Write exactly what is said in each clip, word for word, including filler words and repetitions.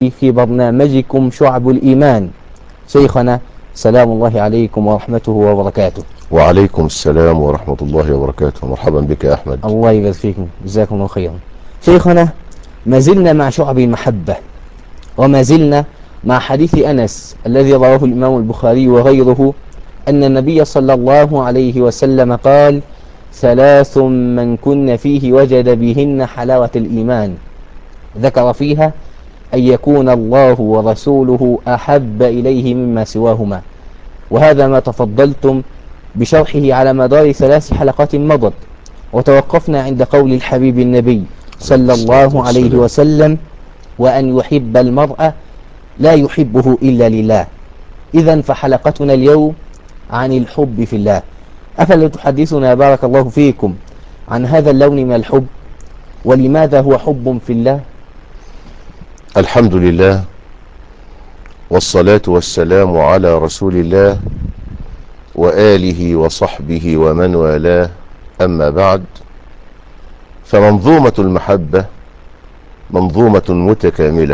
في برنامجكم شعب الإيمان. شيخنا سلام الله عليكم ورحمته وبركاته. وعليكم السلام ورحمة الله وبركاته. مرحبا بك يا أحمد. الله يبارك فيكم، جزاكم الله خيرا. شيخنا ما زلنا مع شعب المحبة، وما زلنا مع حديث أنس الذي رواه الإمام البخاري وغيره أن النبي صلى الله عليه وسلم قال: ثلاث من كن فيه وجد بهن حلاوة الإيمان. ذكر فيها أن يكون الله ورسوله أحب إليه مما سواهما، وهذا ما تفضلتم بشرحه على مدار ثلاث حلقات مضت، وتوقفنا عند قول الحبيب النبي صلى الله عليه وسلم: وأن يحب المرء لا يحبه إلا لله. إذن فحلقتنا اليوم عن الحب في الله. أفلا تحدثنا بارك الله فيكم عن هذا اللون من الحب، ولماذا هو حب في الله؟ الحمد لله والصلاة والسلام على رسول الله وآله وصحبه ومن والاه، أما بعد، فمنظومة المحبة منظومة متكاملة،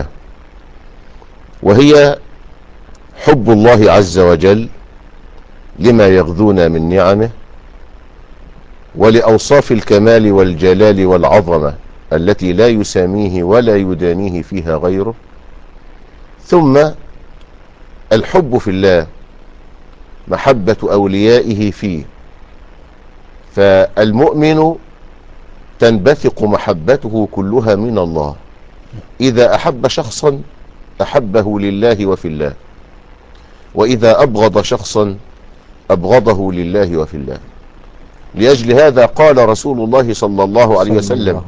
وهي حب الله عز وجل لما يغذونا من نعمه، ولأوصاف الكمال والجلال والعظمة التي لا يساميه ولا يدانيه فيها غيره. ثم الحب في الله محبة أوليائه فيه، فالمؤمن تنبثق محبته كلها من الله. إذا أحب شخصا أحبه لله وفي الله، وإذا أبغض شخصا أبغضه لله وفي الله. لأجل هذا قال رسول الله صلى الله عليه وسلم: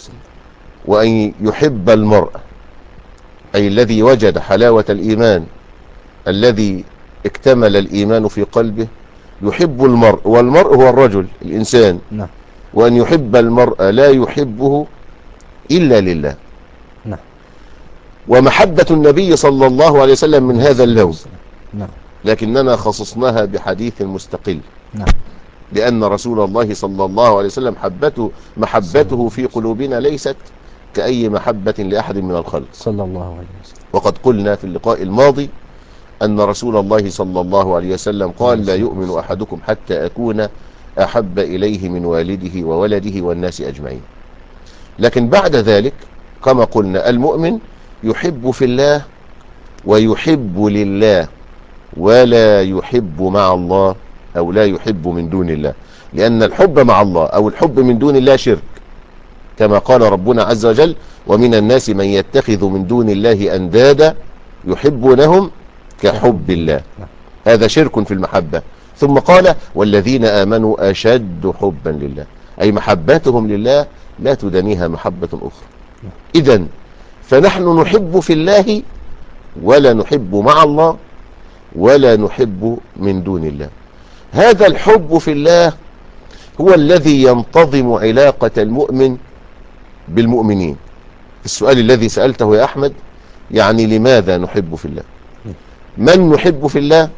وأن يحب المرء، أي الذي وجد حلاوة الإيمان، الذي اكتمل الإيمان في قلبه، يحب المرء، والمرء هو الرجل الإنسان، نعم. وأن يحب المرء لا يحبه إلا لله. نعم. ومحبة النبي صلى الله عليه وسلم من هذا اللون، نعم. لكننا خصصناها بحديث مستقل، نعم. لأن رسول الله صلى الله عليه وسلم حبته محبته في قلوبنا ليست كأي محبة لأحد من الخلق صلى الله عليه وسلم. وقد قلنا في اللقاء الماضي أن رسول الله صلى الله عليه وسلم قال: لا يؤمن أحدكم حتى أكون أحب إليه من والده وولده والناس أجمعين. لكن بعد ذلك كما قلنا المؤمن يحب في الله ويحب لله، ولا يحب مع الله، أو لا يحب من دون الله، لأن الحب مع الله أو الحب من دون الله شرك، كما قال ربنا عز وجل: ومن الناس من يتخذ من دون الله أندادا يحبونهم كحب الله. هذا شرك في المحبة. ثم قال: والذين آمنوا أشد حبا لله، أي محبتهم لله لا تدنيها محبة أخرى. إذن فنحن نحب في الله ولا نحب مع الله ولا نحب من دون الله. هذا الحب في الله هو الذي ينتظم علاقة المؤمن بالمؤمنين. السؤال الذي سألته يا أحمد، يعني لماذا نحب في الله؟ من نحب في الله؟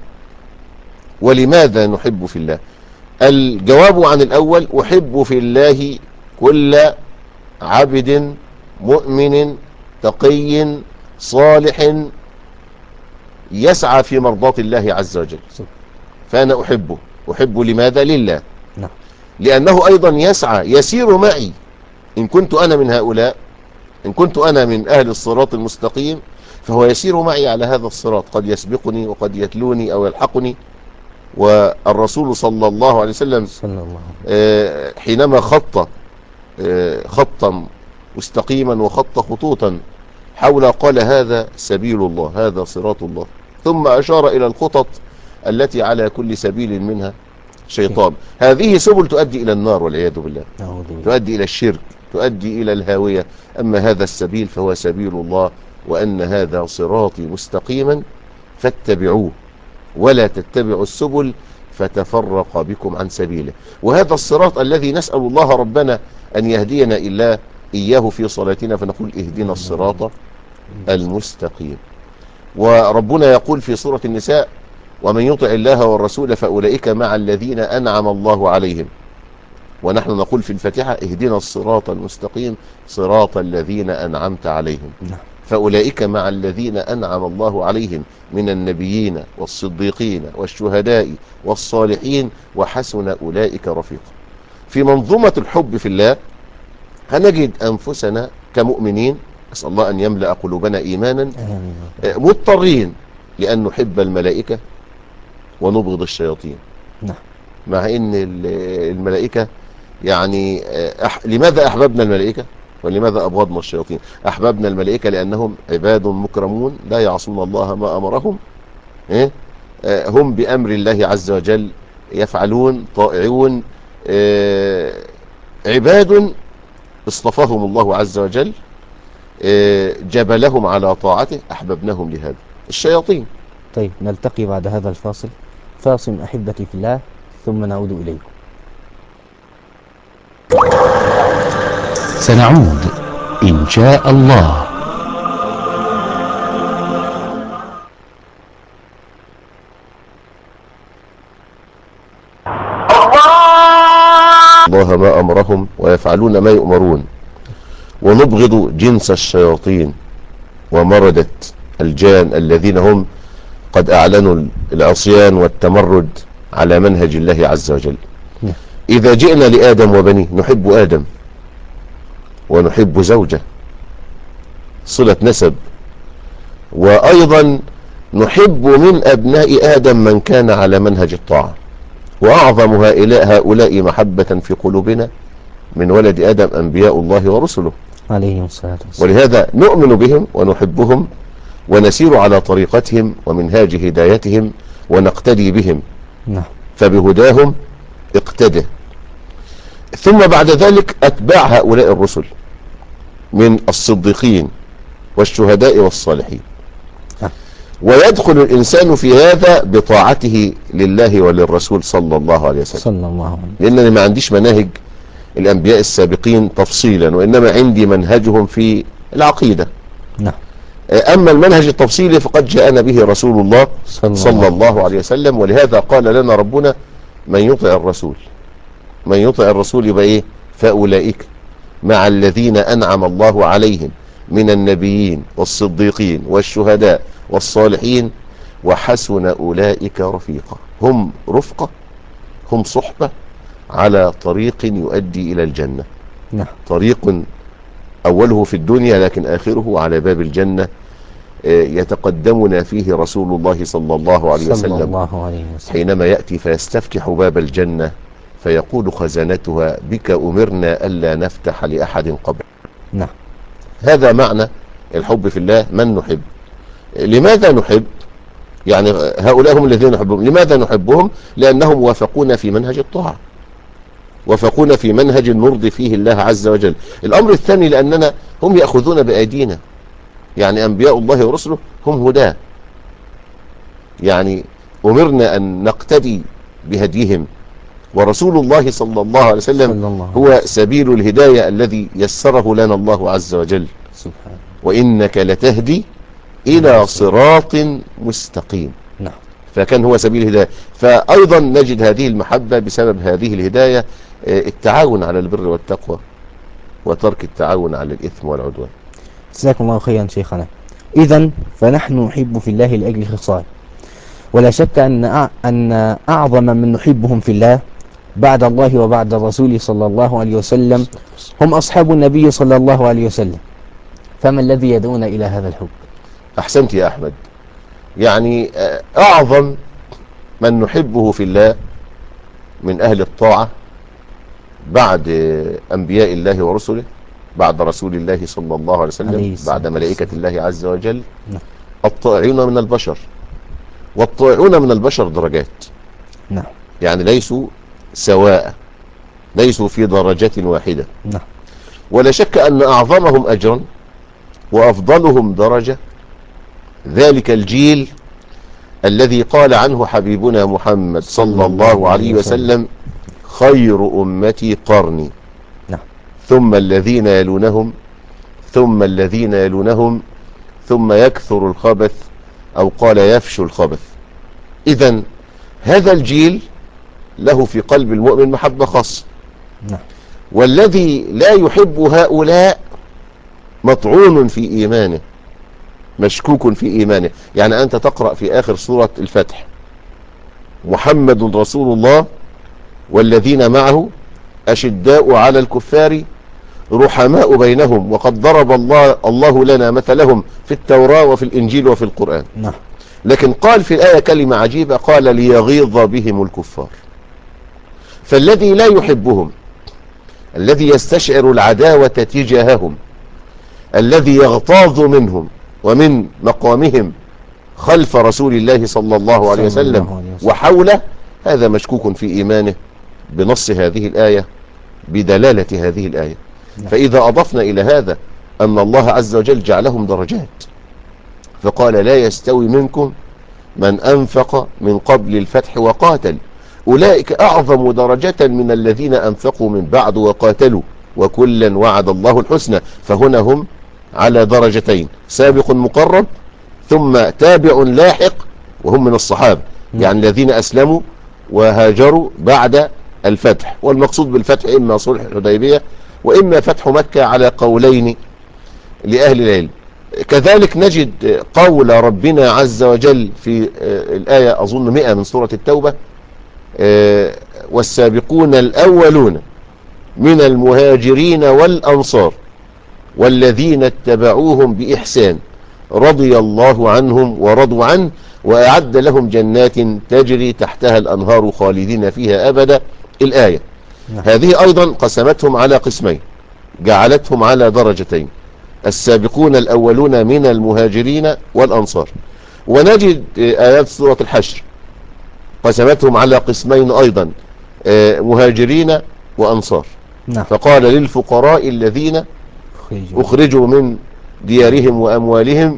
ولماذا نحب في الله؟ الجواب عن الأول: أحب في الله كل عبد مؤمن تقي صالح يسعى في مرضاة الله عز وجل، فأنا أحبه. أحب لماذا؟ لله، لأنه أيضا يسعى يسير معي. إن كنت أنا من هؤلاء، إن كنت أنا من أهل الصراط المستقيم، فهو يسير معي على هذا الصراط، قد يسبقني وقد يتلوني أو يلحقني. والرسول صلى الله عليه وسلم حينما خط خطا مستقيما وخط خطوطا حول، قال: هذا سبيل الله، هذا صراط الله، ثم أشار إلى الخطط التي على كل سبيل منها شيطان. هذه سبل تؤدي إلى النار والعياذ بالله، تؤدي إلى الشرك، تؤدي إلى الهاوية. أما هذا السبيل فهو سبيل الله، وأن هذا صراطي مستقيما فاتبعوه ولا تتبعوا السبل فتفرق بكم عن سبيله. وهذا الصراط الذي نسأل الله ربنا أن يهدينا إلا إياه في صلاتنا، فنقول: اهدنا الصراط المستقيم. وربنا يقول في سورة النساء: ومن يطع الله والرسول فأولئك مع الذين أنعم الله عليهم. ونحن نقول في الفاتحة: اهدنا الصراط المستقيم صراط الذين أنعمت عليهم. فأولئك مع الذين أنعم الله عليهم من النبيين والصديقين والشهداء والصالحين وحسن أولئك رفيقا. في منظومة الحب في الله هنجد أنفسنا كمؤمنين، أسأل الله أن يملأ قلوبنا إيمانا، آمين. مضطرين لأن نحب الملائكة ونبغض الشياطين. نعم. مع أن الملائكة يعني أح... لماذا أحببنا الملائكة ولماذا أبغضنا الشياطين؟ أحببنا الملائكة لأنهم عباد مكرمون لا يعصون الله ما أمرهم، إيه؟ هم بأمر الله عز وجل يفعلون، طائعون، إيه؟ عباد اصطفاهم الله عز وجل، إيه؟ جبلهم على طاعته، أحببناهم لهذا. الشياطين. طيب نلتقي بعد هذا الفاصل، فاصل أحبتي في الله، ثم نعود إليكم. سنعود إن شاء الله. الله ما أمرهم ويفعلون ما يؤمرون، ونبغض جنس الشياطين ومردة الجان الذين هم قد أعلنوا العصيان والتمرد على منهج الله عز وجل. إذا جئنا لآدم وبنيه نحب آدم ونحب زوجه، صلة نسب، وأيضا نحب من أبناء آدم من كان على منهج الطاعة، وأعظم هؤلاء محبة في قلوبنا من ولد آدم أنبياء الله ورسله عليهم الصلاة والسلام. ولهذا نؤمن بهم ونحبهم ونسير على طريقتهم ومنهاج هدايتهم ونقتدي بهم. نعم. فبهداهم اقتده. ثم بعد ذلك أتباع هؤلاء الرسل من الصديقين والشهداء والصالحين. نعم. ويدخل الإنسان في هذا بطاعته لله وللرسول صلى الله عليه وسلم، صلى الله عليه وسلم. لأنني ما عنديش مناهج الأنبياء السابقين تفصيلا، وإنما عندي منهجهم في العقيدة. نعم. أما المنهج التفصيلي فقد جاءنا به رسول الله صلى, صلى الله عليه وسلم. ولهذا قال لنا ربنا: من يطع الرسول، من يطع الرسول يبقى إيه؟ فأولئك مع الذين أنعم الله عليهم من النبيين والصديقين والشهداء والصالحين وحسن أولئك رفيقا. هم رفقة، هم صحبة على طريق يؤدي إلى الجنة. نعم. طريق أوله في الدنيا لكن آخره على باب الجنة، يتقدمنا فيه رسول الله صلى الله عليه وسلم, صلى الله عليه وسلم حينما يأتي فيستفتح باب الجنة فيقول خزنتها: بك أمرنا ألا نفتح لأحد قبل. نعم. هذا معنى الحب في الله، من نحب. لماذا نحب؟ يعني هؤلاء هم الذين نحبهم. لماذا نحبهم؟ لأنهم وافقونا في منهج الطاعة، وافقونا في منهج نرضي فيه الله عز وجل. الأمر الثاني لأننا هم يأخذون بأيدينا، يعني أنبياء الله ورسله هم هداه، يعني أمرنا أن نقتدي بهديهم. ورسول الله صلى الله عليه وسلم هو سبيل الهداية الذي يسره لنا الله عز وجل. سبحانه. وإنك لتهدي إلى صراط مستقيم. نعم. فكان هو سبيل الهداية. فأيضا نجد هذه المحبة بسبب هذه الهداية، التعاون على البر والتقوى وترك التعاون على الإثم والعدوان. جزاكم الله خيرا شيخنا. إذن فنحن نحب في الله لأجل خصال، ولا شك أن أن أعظم من نحبهم في الله بعد الله وبعد الرسول صلى الله عليه وسلم هم أصحاب النبي صلى الله عليه وسلم. فما الذي يدعونا إلى هذا الحب؟ أحسنت يا أحمد. يعني أعظم من نحبه في الله من أهل الطاعة بعد أنبياء الله ورسله، بعد رسول الله صلى الله عليه وسلم، بعد ملائكة الله عز وجل، الطائعون من البشر. والطائعون من البشر درجات. نعم. يعني ليسوا سواء، ليسوا في درجة واحدة. نعم. ولا شك أن أعظمهم أجرا وأفضلهم درجة ذلك الجيل الذي قال عنه حبيبنا محمد صلى الله عليه وسلم: خير أمتي قرني. نعم. ثم الذين يلونهم ثم الذين يلونهم ثم يكثر الخبث، أو قال يفشو الخبث. إذن هذا الجيل له في قلب المؤمن محبة خاصة. نعم. والذي لا يحب هؤلاء مطعون في إيمانه، مشكوك في إيمانه. يعني أنت تقرأ في آخر سورة الفتح محمد رسول الله والذين معه أشداء على الكفار رحماء بينهم وقد ضرب الله, الله لنا مثلهم في التوراة وفي الإنجيل وفي القرآن. نعم. لكن قال في الآية كلمة عجيبة، قال ليغيظ بهم الكفار. فالذي لا يحبهم، الذي يستشعر العداوة تجاههم، الذي يغتاظ منهم ومن مقامهم خلف رسول الله صلى الله عليه وسلم وحوله، هذا مشكوك في إيمانه بنص هذه الآية بدلالة هذه الآية. فإذا أضفنا إلى هذا أن الله عز وجل جعلهم درجات، فقال لا يستوي منكم من أنفق من قبل الفتح وقاتل أولئك أعظم درجة من الذين أنفقوا من بعد وقاتلوا وكلا وعد الله الحسنى. فهنا هم على درجتين، سابق مقرب ثم تابع لاحق، وهم من الصحابة، يعني الذين أسلموا وهاجروا بعد الفتح. والمقصود بالفتح إما صلح الحديبية وإما فتح مكة على قولين لأهل العلم. كذلك نجد قول ربنا عز وجل في الآية أظن مئة من سورة التوبة والسابقون الأولون من المهاجرين والأنصار والذين اتبعوهم بإحسان رضي الله عنهم ورضوا عنه وأعد لهم جنات تجري تحتها الأنهار خالدين فيها أبدا. الآية هذه أيضا قسمتهم على قسمين، جعلتهم على درجتين، السابقون الأولون من المهاجرين والأنصار. ونجد آيات سورة الحشر قسمتهم على قسمين أيضا، مهاجرين وأنصار. فقال للفقراء الذين أخرجوا من ديارهم وأموالهم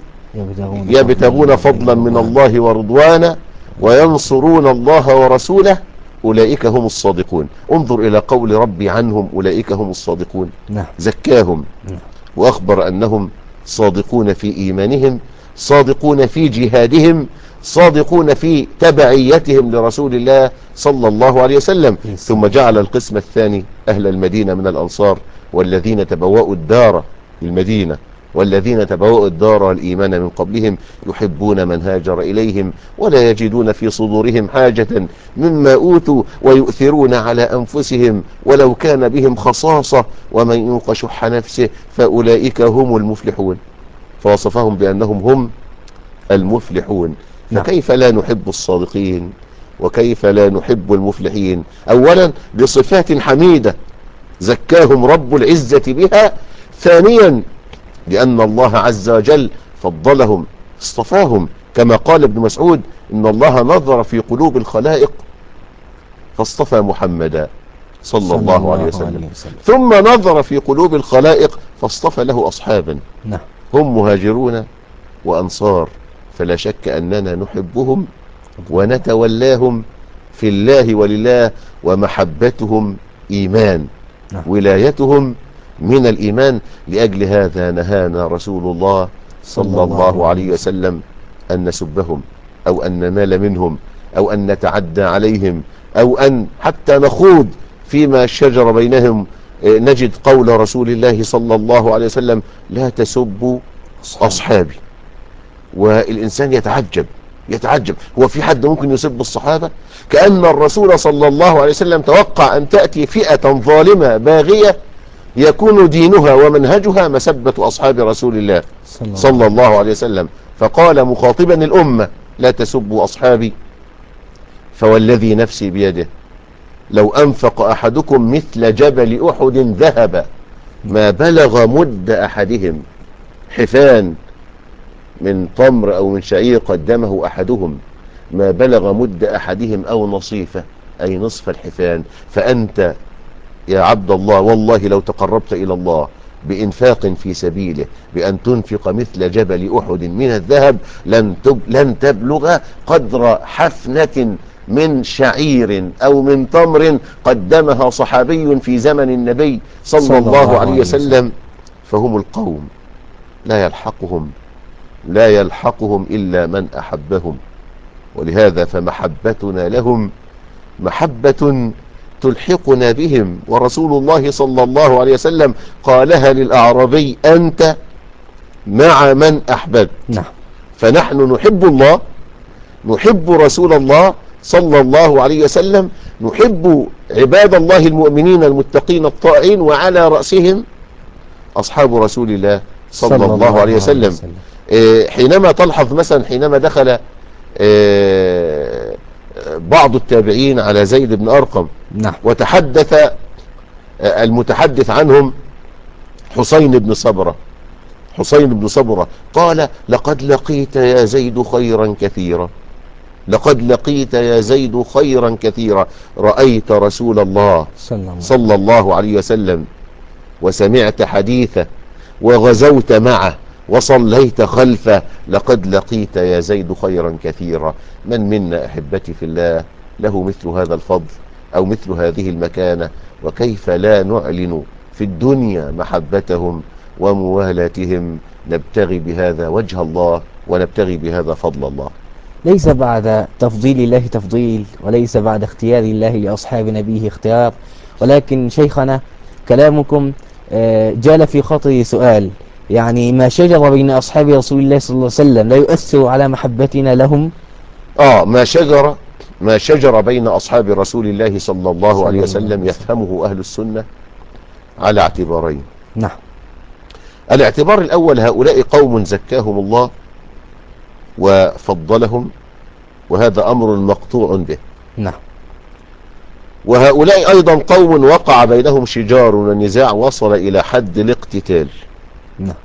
يبتغون فضلا من الله ورضوانا وينصرون الله ورسوله أولئك هم الصادقون. انظر إلى قول ربي عنهم أولئك هم الصادقون، زكاهم وأخبر أنهم صادقون في إيمانهم، صادقون في جهادهم، صادقون في تبعيتهم لرسول الله صلى الله عليه وسلم. ثم جعل القسم الثاني أهل المدينة من الأنصار والذين تبوأوا الدار المدينة والذين تبوأوا الدار والإيمان من قبلهم يحبون من هاجر إليهم ولا يجدون في صدورهم حاجة مما أوتوا ويؤثرون على أنفسهم ولو كان بهم خصاصة ومن يوق شح نفسه فأولئك هم المفلحون. فوصفهم بأنهم هم المفلحون. فكيف لا نحب الصادقين وكيف لا نحب المفلحين؟ أولا بصفات حميدة زكاهم رب العزة بها، ثانيا لأن الله عز وجل فضلهم اصطفاهم، كما قال ابن مسعود إن الله نظر في قلوب الخلائق فاصطفى محمدا صلى الله عليه وسلم، ثم نظر في قلوب الخلائق فاصطفى له أصحابا هم مهاجرون وأنصار. فلا شك أننا نحبهم ونتولاهم في الله ولله، ومحبتهم إيمان، ولايتهم من الإيمان. لأجل هذا نهانا رسول الله صلى الله عليه وسلم أن نسبهم أو أن ننال منهم أو أن نتعدى عليهم أو أن حتى نخوض فيما شجر بينهم. نجد قول رسول الله صلى الله عليه وسلم لا تسبوا أصحابي. والإنسان يتعجب يتعجب هو في حد ممكن يسب الصحابة؟ كأن الرسول صلى الله عليه وسلم توقع أن تأتي فئة ظالمة باغية يكون دينها ومنهجها مسبة أصحاب رسول الله صلى الله عليه وسلم، فقال مخاطبا الأمة لا تسبوا أصحابي فوالذي نفسي بيده لو أنفق أحدكم مثل جبل أحد ذهب ما بلغ مد أحدهم حفان من تمر أو من شعير قدمه أحدهم ما بلغ مد أحدهم أو نصيفه أي نصف الحفان. فأنت يا عبد الله والله لو تقربت إلى الله بإنفاق في سبيله بأن تنفق مثل جبل أحد من الذهب لن, تب لن تبلغ قدر حفنة من شعير أو من تمر قدمها صحابي في زمن النبي صلى, صلى الله, الله عليه وسلم. فهم القوم لا يلحقهم لا يلحقهم إلا من أحبهم، ولهذا فمحبتنا لهم محبة تلحقنا بهم. ورسول الله صلى الله عليه وسلم قالها للأعرابي أنت مع من أحببت. نعم. فنحن نحب الله، نحب رسول الله صلى الله عليه وسلم، نحب عباد الله المؤمنين المتقين الطائعين، وعلى رأسهم أصحاب رسول الله صلى, صلى الله عليه وسلم, عليه وسلم. حينما تلحظ مثلا حينما دخل بعض التابعين على زيد بن أرقم، نعم. وتحدث المتحدث عنهم حسين بن صبرة حسين بن صبرة قال: لقد لقيت يا زيد خيرا كثيرا، لقد لقيت يا زيد خيرا كثيرا، رأيت رسول الله صلى الله عليه وسلم وسمعت حديثه وغزوت معه وصليت خلفه، لقد لقيت يا زيد خيرا كثيرا. من منا أحبتي في الله له مثل هذا الفضل أو مثل هذه المكانة؟ وكيف لا نعلن في الدنيا محبتهم وموالاتهم، نبتغي بهذا وجه الله ونبتغي بهذا فضل الله. ليس بعد تفضيل الله تفضيل، وليس بعد اختيار الله لأصحاب نبيه اختيار، ولكن شيخنا كلامكم جال في خاطري سؤال، يعني ما شجر بين أصحاب رسول الله صلى الله عليه وسلم لا يؤثر على محبتنا لهم؟ آه ما شجر ما شجر بين أصحاب رسول الله صلى الله عليه وسلم يفهمه أهل السنة على اعتبارين. نعم. الاعتبار الأول: هؤلاء قوم زكاهم الله وفضلهم، وهذا أمر مقطوع به. نعم. وهؤلاء أيضا قوم وقع بينهم شجار ونزاع وصل إلى حد الاقتتال. نعم.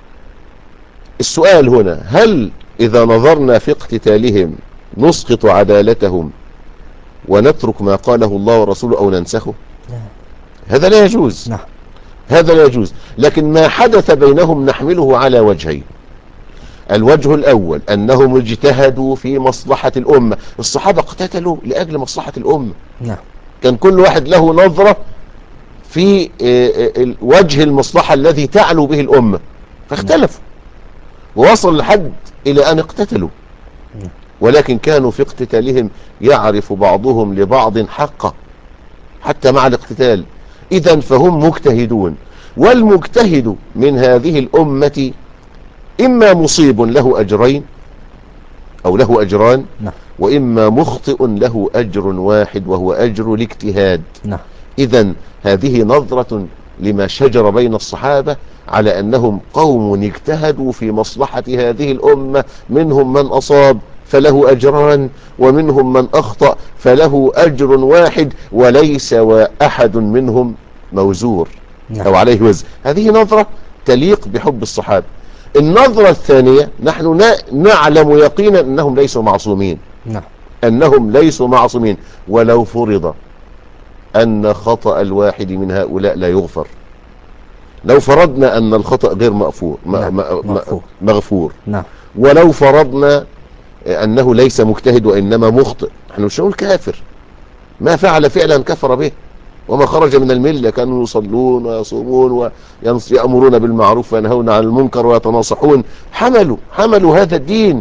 السؤال هنا: هل إذا نظرنا في اقتتالهم نسقط عدالتهم ونترك ما قاله الله ورسوله أو ننسخه؟ نعم. هذا لا يجوز. نعم. هذا لا يجوز. لكن ما حدث بينهم نحمله على وجهين. الوجه الأول أنهم اجتهدوا في مصلحة الأمة. الصحابة اقتتلوا لأجل مصلحة الأمة. نعم. كان كل واحد له نظرة في وجه المصلحة الذي تعلو به الأمة، فاختلفوا ووصل لحد إلى أن اقتتلوا. ولكن كانوا في اقتتالهم يعرف بعضهم لبعض حقه حتى مع الاقتتال. إذن فهم مجتهدون، والمجتهد من هذه الأمة إما مصيب له أجرين أو له أجران، وإما مخطئ له أجر واحد وهو أجر الاجتهاد. إذن هذه نظرة لما شجر بين الصحابة على أنهم قوم اجتهدوا في مصلحة هذه الأمة، منهم من أصاب فله أجران، ومنهم من أخطأ فله أجر واحد، وليس أحد منهم موزور أو عليه وزر. هذه نظرة تليق بحب الصحابة. النظرة الثانية: نحن نعلم يقينا أنهم ليسوا معصومين. نعم. أنهم ليسوا معصومين، ولو فرض أن خطأ الواحد من هؤلاء لا يغفر، لو فرضنا أن الخطأ غير مغفور مغفور, مغفور. نعم. ولو فرضنا أنه ليس مجتهد وإنما مخطئ، نحن مش نقول كافر، ما فعل فعلا كفر به وما خرج من الملة، كانوا يصلون ويصومون ويأمرون بالمعروف وينهون عن المنكر ويتناصحون، حملوا حملوا هذا الدين،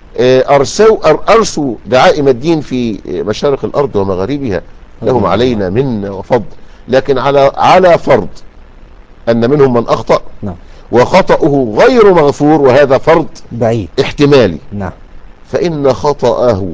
أرسوا أرسوا دعائم الدين في مشارق الأرض ومغاربها، لهم علينا منا وفضل. لكن على على فرض أن منهم من أخطأ وخطأه غير مغفور، وهذا فرض بعيد احتمالي. نعم. فإن خطأه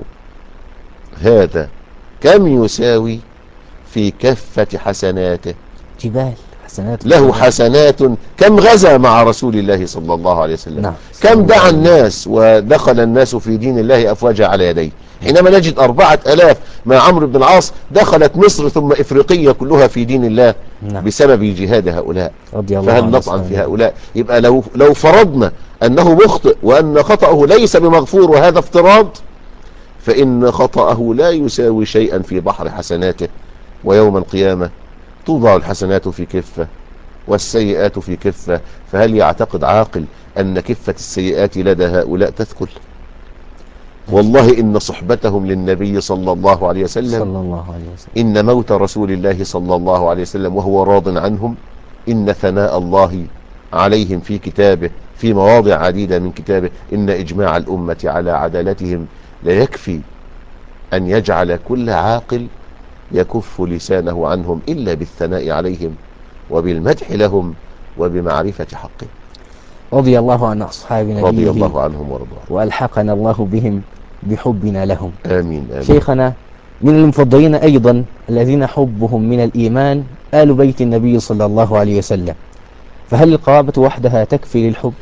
هذا كم يساوي في كفة حسناته؟ جبال حسنات. له حسنات كم غزا مع رسول الله صلى الله عليه وسلم. نعم. كم دعا الناس ودخل الناس في دين الله أفواجا على يديه. حينما نجد أربعة ألاف مع عمرو بن العاص دخلت مصر ثم إفريقيا كلها في دين الله. نعم. بسبب جهاد هؤلاء. فهل نطعن في هؤلاء؟ يبقى لو لو فرضنا أنه مخطئ وأن خطأه ليس بمغفور، وهذا افتراض، فإن خطأه لا يساوي شيئا في بحر حسناته، ويوم القيامة توضع الحسنات في كفة والسيئات في كفة. فهل يعتقد عاقل أن كفة السيئات لدى هؤلاء تثقل؟ والله إن صحبتهم للنبي صلى الله عليه وسلم, صلى الله عليه وسلم إن موت رسول الله صلى الله عليه وسلم وهو راض عنهم، إن ثناء الله عليهم في كتابه في مواضع عديدة من كتابه، إن إجماع الأمة على عدالتهم لا يكفي أن يجعل كل عاقل يكف لسانه عنهم إلا بالثناء عليهم وبالمدح لهم وبمعرفة حقهم. رضي الله عن أصحاب رضي نبيه الله عنهم ورضوان. وألحقنا الله بهم بحبنا لهم. آمين آمين. شيخنا، من المفضلين أيضا الذين حبهم من الإيمان آل بيت النبي صلى الله عليه وسلم، فهل القرابة وحدها تكفي للحب؟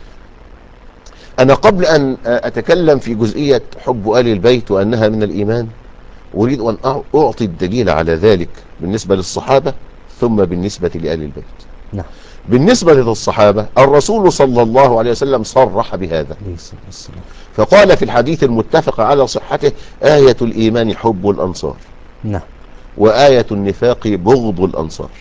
أنا قبل أن أتكلم في جزئية حب آل البيت وأنها من الإيمان، أريد أن أعطي الدليل على ذلك بالنسبة للصحابة ثم بالنسبة لآل البيت. نعم. بالنسبة للصحابة الرسول صلى الله عليه وسلم صرح بهذا، فقال في الحديث المتفق على صحته: آية الإيمان حب الأنصار، نعم، وآية النفاق بغض الأنصار.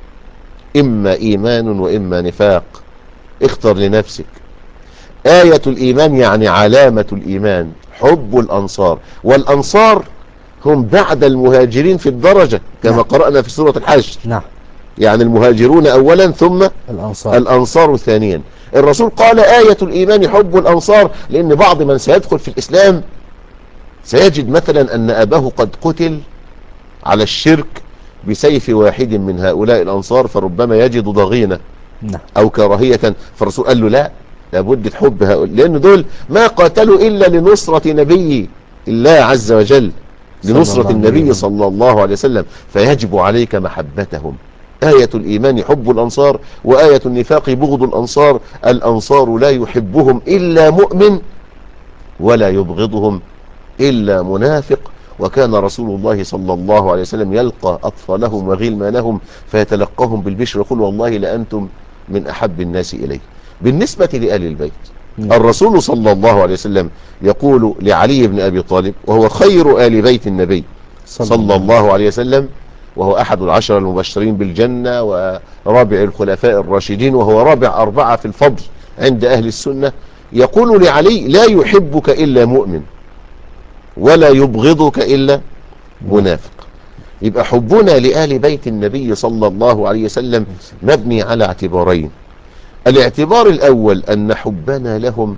إما إيمان وإما نفاق، اختر لنفسك. آية الإيمان يعني علامة الإيمان حب الأنصار، والأنصار هم بعد المهاجرين في الدرجة كما نعم. قرأنا في سورة الحشر. نعم. يعني المهاجرون أولا ثم الأنصار, الأنصار ثانيا. الرسول قال آية الإيمان حب الأنصار، لأن بعض من سيدخل في الإسلام سيجد مثلا أن أباه قد قتل على الشرك بسيف واحد من هؤلاء الأنصار، فربما يجد ضغينة نعم. أو كراهية، فالرسول قال له لا، لابد تحب هؤلاء، لأن دول ما قاتلوا إلا لنصرة نبي الله عز وجل، لنصرة النبي صلى الله عليه وسلم، فيجب عليك محبتهم. آية الإيمان حب الأنصار، وآية النفاق بغض الأنصار. الأنصار لا يحبهم إلا مؤمن، ولا يبغضهم إلا منافق. وكان رسول الله صلى الله عليه وسلم يلقى أطفالهم وغلمانهم فيتلقاهم بالبشر، يقول والله لأنتم من أحب الناس إليه. بالنسبة لآل البيت، الرسول صلى الله عليه وسلم يقول لعلي بن أبي طالب، وهو خير آل بيت النبي صلى الله عليه وسلم، وهو أحد العشر المبشرين بالجنة ورابع الخلفاء الراشدين، وهو رابع أربعة في الفضل عند أهل السنة. يقول لعلي: لا يحبك إلا مؤمن، ولا يبغضك إلا منافق. يبقى حبنا لآل بيت النبي صلى الله عليه وسلم مبني على اعتبارين. الاعتبار الأول أن حبنا لهم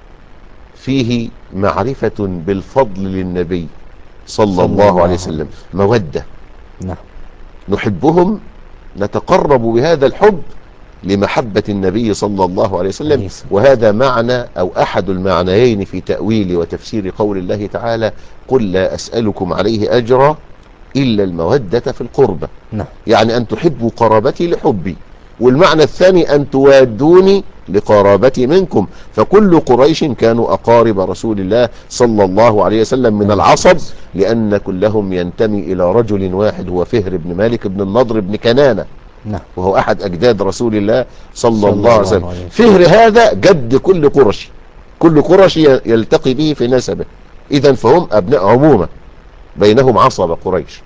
فيه معرفة بالفضل للنبي صلى الله عليه وسلم، مودة. نعم. نحبهم، نتقرب بهذا الحب لمحبة النبي صلى الله عليه وسلم. وهذا معنى أو أحد المعنيين في تأويل وتفسير قول الله تعالى: قل لا أسألكم عليه أجرا إلا المودة في القربة. نعم. يعني أن تحبوا قرابتي لحبي. والمعنى الثاني أن توادوني لقرابتي منكم، فكل قريش كانوا أقارب رسول الله صلى الله عليه وسلم من العصب، لأن كلهم ينتمي إلى رجل واحد، هو فهر بن مالك بن النضر بن كنانة، نعم. وهو أحد أجداد رسول الله صلى, صلى الله عليه وسلم. فهر هذا جد كل قرشي، كل قرشي يلتقي به في نسبه، إذن فهم أبناء عمومة، بينهم عصب قريش.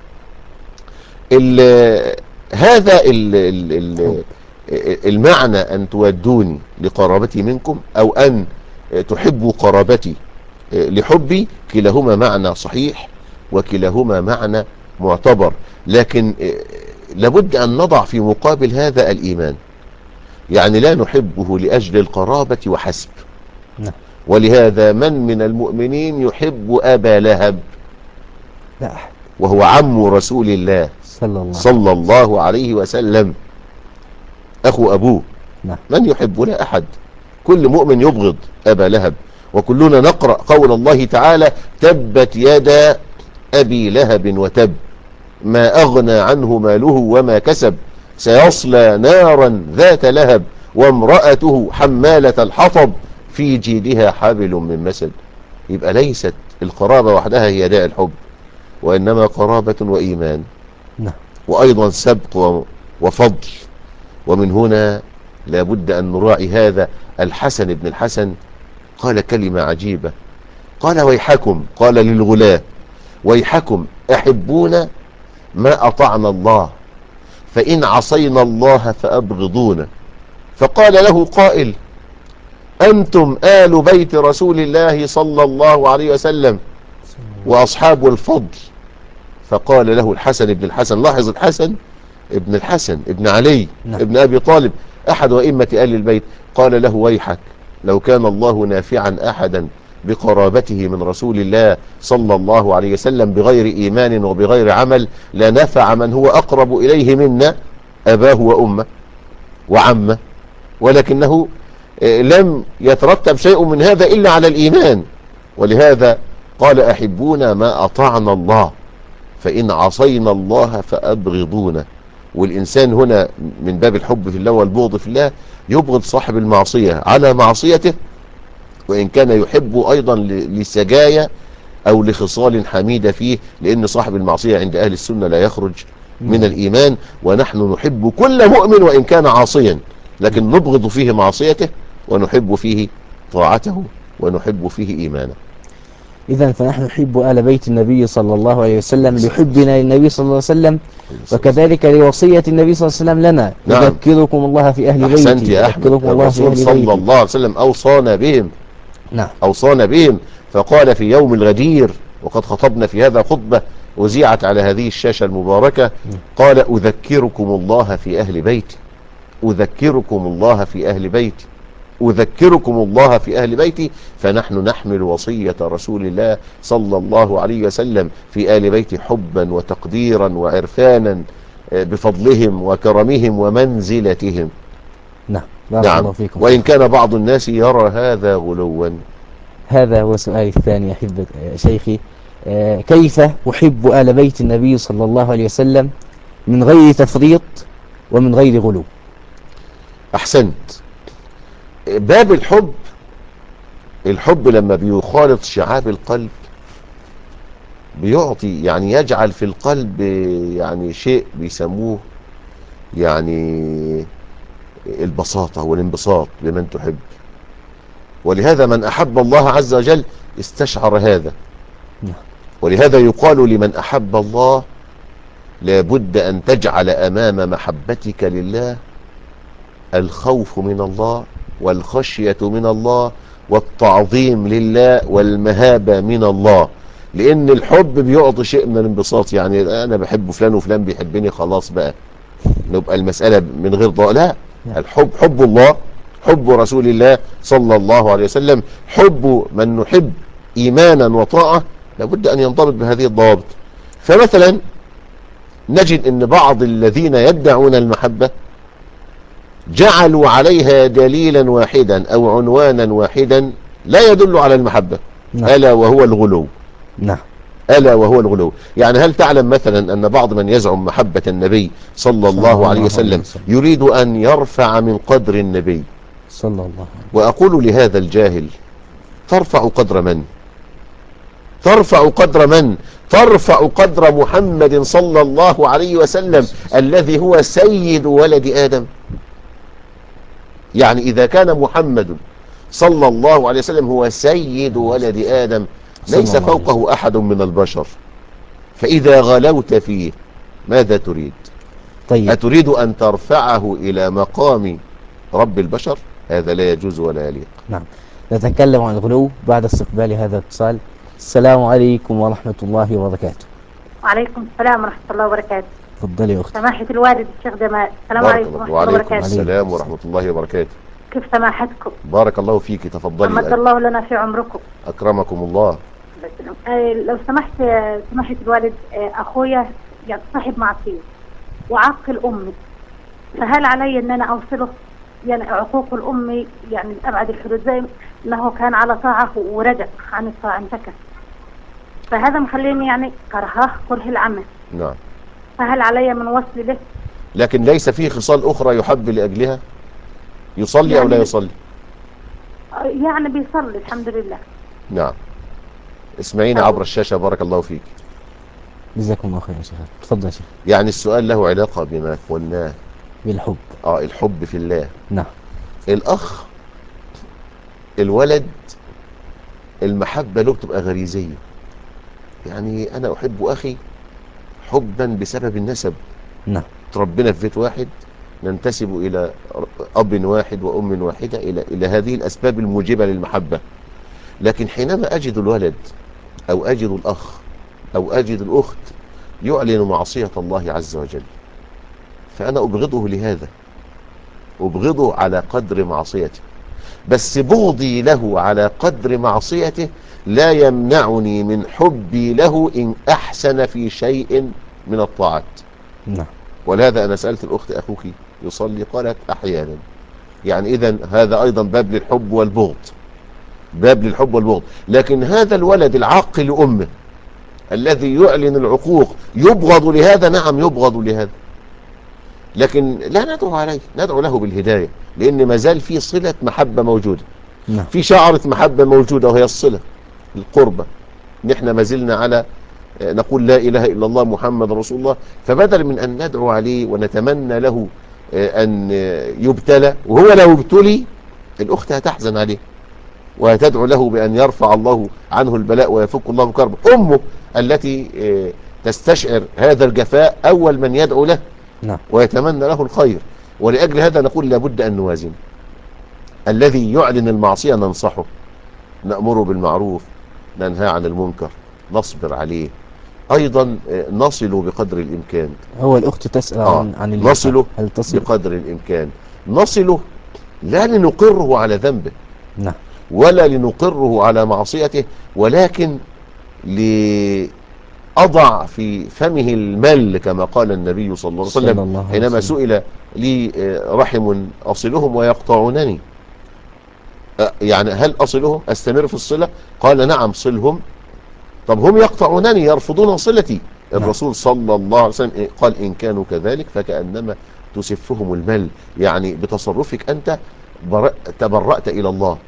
ال هذا ال ال ال المعنى أن تودوني لقرابتي منكم، أو أن تحبوا قرابتي لحبي، كلاهما معنى صحيح وكلاهما معنى معتبر، لكن لابد أن نضع في مقابل هذا الإيمان. يعني لا نحبه لأجل القرابة وحسب. ولهذا من من المؤمنين يحب أبا لهب؟ لا أحد، وهو عم رسول الله صلى الله, صلى الله عليه وسلم، أخو أبوه. نعم. من يحب؟ لا أحد. كل مؤمن يبغض أبا لهب. وكلنا نقرأ قول الله تعالى: تبت يدا أبي لهب وتب، ما أغنى عنه ماله وما كسب، سيصلى نارا ذات لهب، وامرأته حمالة الحطب، في جيدها حبل من مسد. يبقى ليست القرابة وحدها هي داء الحب، وإنما قرابة وإيمان، وأيضا سبق وفضل. ومن هنا لابد أن نراعي هذا. الحسن بن الحسن قال كلمة عجيبة، قال: ويحكم، قال للغلاة: ويحكم أحبونا ما أطعنا الله، فإن عصينا الله فأبغضونا. فقال له قائل: أنتم آل بيت رسول الله صلى الله عليه وسلم وأصحاب الفضل. فقال له الحسن بن الحسن، لاحظ الحسن ابن الحسن ابن علي نعم. ابن أبي طالب أحد أئمة آل البيت، قال له: ويحك، لو كان الله نافعا أحدا بقرابته من رسول الله صلى الله عليه وسلم بغير إيمان وبغير عمل، لنفع من هو أقرب إليه منا، أباه وأمه وعمه، ولكنه لم يترتب شيء من هذا إلا على الإيمان. ولهذا قال أحبونا ما أطعنا الله، فإن عصينا الله فأبغضونا. والإنسان هنا من باب الحب في الله والبغض في الله يبغض صاحب المعصية على معصيته، وإن كان يحب أيضا لسجايا أو لخصال حميدة فيه، لأن صاحب المعصية عند أهل السنة لا يخرج من الإيمان. ونحن نحب كل مؤمن وإن كان عاصيا، لكن نبغض فيه معصيته ونحب فيه طاعته ونحب فيه إيمانه. إذا فنحن نحب آل بيت النبي صلى الله عليه وسلم لحبنا للنبي صلى الله عليه وسلم، وكذلك لوصية النبي صلى الله عليه وسلم لنا: نعم. يذكركم الله في أهل بيتي. أحسنت يا أحمد، يذكركم الله في الرسول أهل صلى بيتي. الله عليه وسلم أوصانا بهم. نعم. أوصانا بهم، فقال في يوم الغدير، وقد خطبنا في هذا خطبة وزيعت على هذه الشاشة المباركة، قال: أذكركم الله في أهل بيتي، أذكركم الله في أهل بيتي، أذكركم الله في أهل بيتي. فنحن نحمل وصية رسول الله صلى الله عليه وسلم في آل بيتي حبا وتقديرا وعرفانا بفضلهم وكرمهم ومنزلتهم. نعم. بارك نعم. الله فيكم. وإن كان بعض الناس يرى هذا غلوا. هذا هو سؤالي الثاني أحب شيخي: آه كيف أحب آل بيت النبي صلى الله عليه وسلم من غير تفريط ومن غير غلو؟ أحسنت. باب الحب، الحب لما بيخالط شعاب القلب بيعطي، يعني يجعل في القلب يعني شيء بيسموه يعني البساطة والانبساط لمن تحب. ولهذا من أحب الله عز وجل استشعر هذا. ولهذا يقال لمن أحب الله: لابد أن تجعل أمام محبتك لله الخوف من الله والخشية من الله والتعظيم لله والمهابة من الله. لأن الحب بيعطي شيء من الانبساط، يعني أنا بحب فلان وفلان بيحبني، خلاص بقى نبقى المسألة من غير ضوء. لا، الحب حب الله، حب رسول الله صلى الله عليه وسلم، حب من نحب إيمانا وطاعة، لابد أن ينضبط بهذه الضوابط. فمثلا نجد أن بعض الذين يدعون المحبة جعلوا عليها دليلا واحدا أو عنوانا واحدا لا يدل على المحبة. نعم. ألا وهو الغلو. نعم. ألا وهو الغلو. يعني هل تعلم مثلا أن بعض من يزعم محبة النبي صلى الله عليه وسلم يريد أن يرفع من قدر النبي صلى الله عليه وسلم؟ وأقول لهذا الجاهل: ترفع قدر من؟ ترفع قدر من؟ ترفع قدر محمد صلى الله عليه وسلم الذي هو سيد ولد آدم. يعني إذا كان محمد صلى الله عليه وسلم هو سيد ولد آدم ليس فوقه أحد من البشر، فإذا غلوت فيه ماذا تريد؟ طيب. أتريد أن ترفعه إلى مقام رب البشر؟ هذا لا يجوز ولا يليق. نعم. نتكلم عن الغلو بعد استقبال هذا الاتصال. السلام عليكم ورحمة الله وبركاته. وعليكم السلام ورحمة الله وبركاته. تفضلي يا أختي. سماحة الوالد الشيخ جمال. السلام عليكم ورحمة الله وبركاته. وعليكم السلام ورحمة الله وبركاته. كيف سماحتكم؟ بارك الله فيك، تفضلي. أمد الله لنا في عمركم. أكرمكم الله. لو سمحت سماحة الوالد، أخويا يعني صاحب معصية وعقل أمي، فهل علي أن أنا أوصله؟ يعني عقوق الأم يعني أبعد الحدود، زي أنه كان على طاعة ورجع عن الطاعة انتكس، فهذا مخليني يعني كرهاه كره العمل. نعم. فهل علي من وصل له؟ لكن ليس فيه خصال أخرى يحب لأجلها؟ يصلي يعني أو لا يصلي؟ يعني بيصلي الحمد لله. نعم. اسمعينا عبر الشاشة. بارك الله فيك. جزاكم الله خير يا شيخ. تفضل يا شيخ. يعني السؤال له علاقة بما قلناه بالحب. اه الحب في الله. نعم. الأخ، الولد، المحبة له بتبقى غريزية. يعني أنا أحب أخي حبا بسبب النسب. نعم. تربينا في بيت واحد، ننتسب إلى أب واحد وأم واحدة، إلى إلى هذه الأسباب الموجبة للمحبة. لكن حينما أجد الولد أو أجد الأخ أو أجد الأخت يعلن معصية الله عز وجل، فأنا أبغضه لهذا، أبغضه على قدر معصيته. بس بغضي له على قدر معصيته لا يمنعني من حبي له إن أحسن في شيء من الطاعات. نعم. ولهذا أنا سألت الأخت: أخوك يصلي؟ قالت: أحيانا. يعني إذن هذا أيضا باب للحب والبغض، باب للحب والبغض. لكن هذا الولد العاق لأمه الذي يعلن العقوق يبغض لهذا، نعم يبغض لهذا، لكن لا ندعو عليه، ندعو له بالهداية، لأن ما زال في صلة محبة موجودة، نعم. في شعرة محبة موجودة، وهي الصلة القربة. نحن ما زلنا على نقول لا إله إلا الله محمد رسول الله. فبدل من أن ندعو عليه ونتمنى له أن يبتلى، وهو لو ابتلي الأخت هتحزن عليه وتدعو له بأن يرفع الله عنه البلاء ويفك الله كربه. أمه التي تستشعر هذا الجفاء أول من يدعو له نعم. ويتمنى له الخير. ولأجل هذا نقول لابد أن نوازن. الذي يعلن المعصية ننصحه، نأمره بالمعروف، ننهى عن المنكر، نصبر عليه، أيضا نصل بقدر الإمكان. هو الأخت تسأل آه عن عن نصله هل تصل بقدر الإمكان، نصله لا لنقره على ذنبه نعم، ولا لنقره على معصيته، ولكن لأضع في فمه المل كما قال النبي صلى الله عليه صلى وسلم الله عليه حينما وسلم. سئل لي رحم أصلهم ويقطعونني، يعني هل أصلهم أستمر في الصلة؟ قال نعم صلهم. طب هم يقطعونني يرفضون صلتي. نعم. الرسول صلى الله عليه وسلم قال إن كانوا كذلك فكأنما تسفهم المل، يعني بتصرفك أنت تبرأت إلى الله.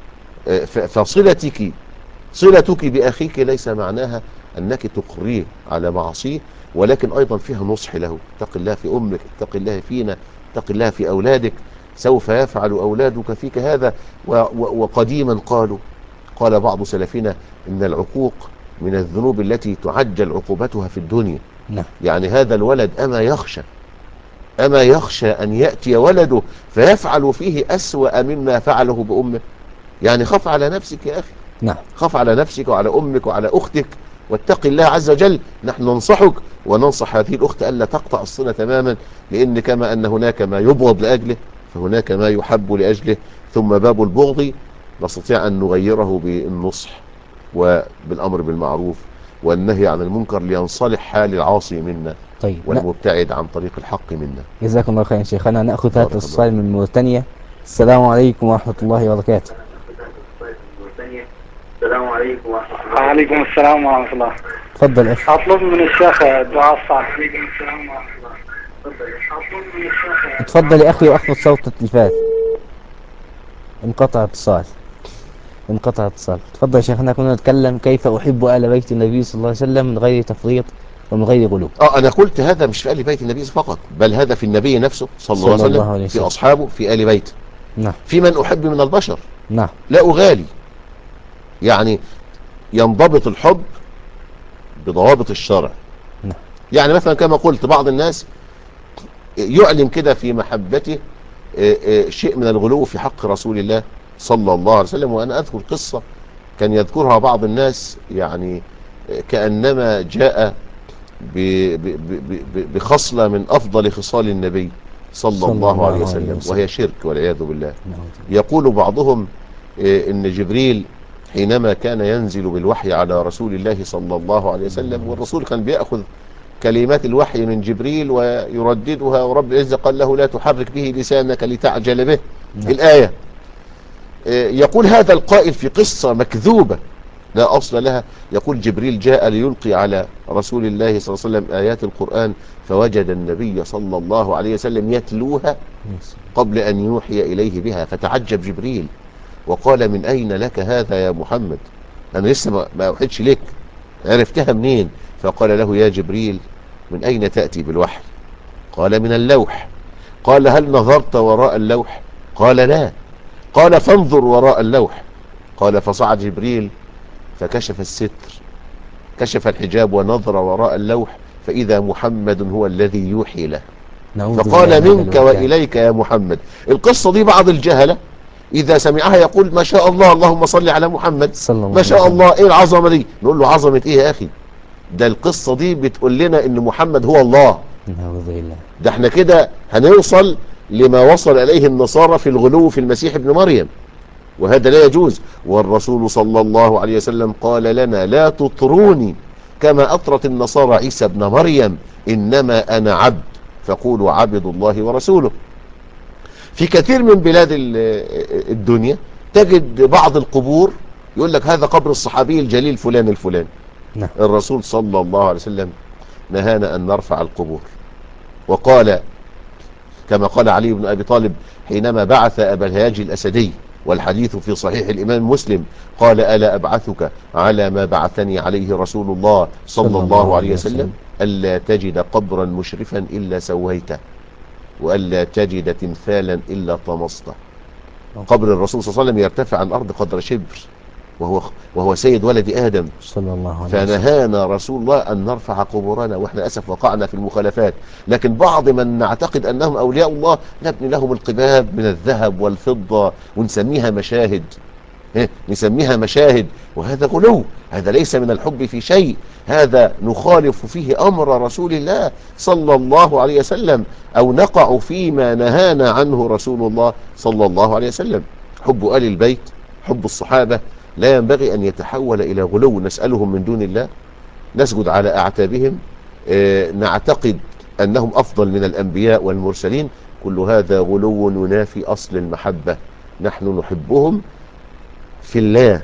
فصلتك صلتك بأخيك ليس معناها أنك تقريه على معصيه، ولكن أيضا فيها نصح له. اتق الله في أمك، اتق الله فينا، اتق الله في أولادك، سوف يفعل أولادك فيك هذا. وقديما قالوا قال بعض سلفنا إن العقوق من الذنوب التي تعجل عقوبتها في الدنيا. نعم. يعني هذا الولد أما يخشى أما يخشى أن يأتي ولده فيفعل فيه أسوأ مما فعله بأمه؟ يعني خف على نفسك يا أخي، نعم. خف على نفسك وعلى أمك وعلى أختك، واتق الله عز وجل. نحن ننصحك وننصح هذه الأخت ألا تقطع الصلة تماما، لأن كما أن هناك ما يبغض لأجله فهناك ما يحب لأجله. ثم باب البغض نستطيع أن نغيره بالنصح وبالأمر بالمعروف والنهي عن المنكر لينصلح حال العاصي منا طيب، والمبتعد عن طريق الحق منا. جزاكم الله خيرا شيخنا. نأخذ هذا بارك الاتصال الله. من موريتانيا. السلام عليكم ورحمة الله وبركاته. السلام عليكم ورحمة الله. وعليكم السلام ورحمة الله. تفضل أخي. أطلب من الشيخ الدعاء الصالح. وعليكم السلام ورحمة الله. أطلب من الشيخ. تفضل يا أخي واخفض صوت التلفاز. انقطع اتصال انقطع اتصال تفضل يا شيخنا. كنا نتكلم كيف أحب آل بيت النبي صلى الله عليه وسلم من غير تفريط ومن غير غلو. اه انا قلت هذا مش في آل بيت النبي فقط، بل هذا في النبي نفسه صلى الله عليه وسلم، عليه في وسلم. أصحابه، في آل بيت. نعم. في من أحب من البشر نعم. لا أغالي، يعني ينضبط الحب بضوابط الشرع. نعم. يعني مثلا كما قلت بعض الناس يعلن كده في محبته شيء من الغلو في حق رسول الله صلى الله عليه وسلم. وأنا أذكر قصة كان يذكرها بعض الناس، يعني كأنما جاء بخصلة من أفضل خصال النبي صلى, صلى الله, الله عليه وسلم, وسلم وهي شرك والعياذ بالله. يقول بعضهم إن جبريل حينما كان ينزل بالوحي على رسول الله صلى الله عليه وسلم، والرسول كان بيأخذ كلمات الوحي من جبريل ويرددها، ورب العزة قال له لا تحرك به لسانك لتعجل به. نعم. الآية يقول هذا القائل في قصة مكذوبة لا أصل لها، يقول جبريل جاء ليلقي على رسول الله صلى الله عليه وسلم آيات القرآن، فوجد النبي صلى الله عليه وسلم يتلوها قبل أن يوحي إليه بها، فتعجب جبريل وقال من أين لك هذا يا محمد؟ أنا لسه ما أوحدش لك، عرفتها منين؟ فقال له يا جبريل من أين تأتي بالوحي؟ قال من اللوح. قال هل نظرت وراء اللوح؟ قال لا. قال فانظر وراء اللوح. قال فصعد جبريل فكشف الستر، كشف الحجاب ونظر وراء اللوح فإذا محمد هو الذي يوحي له، فقال منك وإليك يا محمد. القصة دي بعض الجهلة إذا سمعها يقول ما شاء الله اللهم صل على محمد، ما شاء الله إيه العظمة دي؟ نقول له عظمة إيه يا أخي؟ ده القصة دي بتقول لنا إن محمد هو الله. ده احنا كده هنوصل لما وصل إليه النصارى في الغلو في المسيح ابن مريم، وهذا لا يجوز. والرسول صلى الله عليه وسلم قال لنا لا تطروني كما أطرت النصارى عيسى ابن مريم، إنما أنا عبد فقولوا عبد الله ورسوله. في كثير من بلاد ال- الدنيا تجد بعض القبور يقول لك هذا قبر الصحابي الجليل فلان الفلاني. نعم. الرسول صلى الله عليه وسلم نهانا أن نرفع القبور، وقال كما قال علي بن أبي طالب حينما بعث أبا الهياج الأسدي، والحديث في صحيح الإمام مسلم، قال ألا أبعثك على ما بعثني عليه رسول الله صلى الله عليه وسلم، ألا تجد قبرا مشرفا إلا سويته، وألا تجد تمثالا إلا طمسته. قبر الرسول صلى الله عليه وسلم يرتفع عن الأرض قدر شبر، وهو وهو سيد ولد آدم، صلى الله عليه وسلم. فنهانا رسول الله أن نرفع قبورنا، وإحنا أسف وقعنا في المخالفات. لكن بعض من نعتقد أنهم أولياء الله نبني لهم القباب من الذهب والفضة ونسميها مشاهد، إيه؟ نسميها مشاهد، وهذا غلو، هذا ليس من الحب في شيء، هذا نخالف فيه أمر رسول الله صلى الله عليه وسلم، أو نقع فيما نهانا عنه رسول الله صلى الله عليه وسلم. حب آل البيت، حب الصحابة لا ينبغي أن يتحول إلى غلو، نسألهم من دون الله، نسجد على أعتابهم، اه نعتقد أنهم أفضل من الأنبياء والمرسلين، كل هذا غلو ينافي أصل المحبة. نحن نحبهم في الله،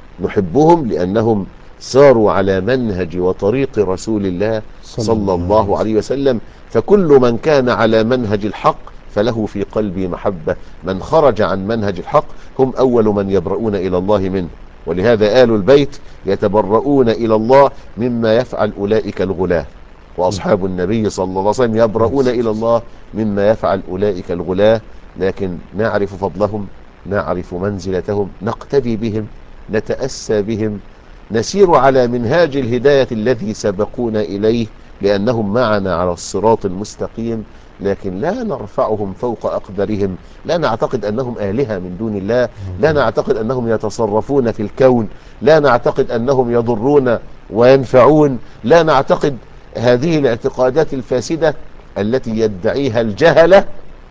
نحبهم لأنهم ساروا على منهج وطريق رسول الله صلى الله عليه وسلم، فكل من كان على منهج الحق فله في قلبي محبة، من خرج عن منهج الحق هم أول من يبرؤون إلى الله منه. ولهذا آل البيت يتبرؤون إلى الله مما يفعل أولئك الغلاة، وأصحاب النبي صلى الله عليه وسلم يبرؤون إلى الله مما يفعل أولئك الغلاة. لكن نعرف فضلهم، نعرف منزلتهم، نقتدي بهم، نتأسى بهم، نسير على منهاج الهداية الذي سبقونا إليه، لأنهم معنا على الصراط المستقيم، لكن لا نرفعهم فوق أقدارهم، لا نعتقد أنهم آلهة من دون الله، لا نعتقد أنهم يتصرفون في الكون، لا نعتقد أنهم يضرون وينفعون، لا نعتقد هذه الاعتقادات الفاسدة التي يدعيها الجهلة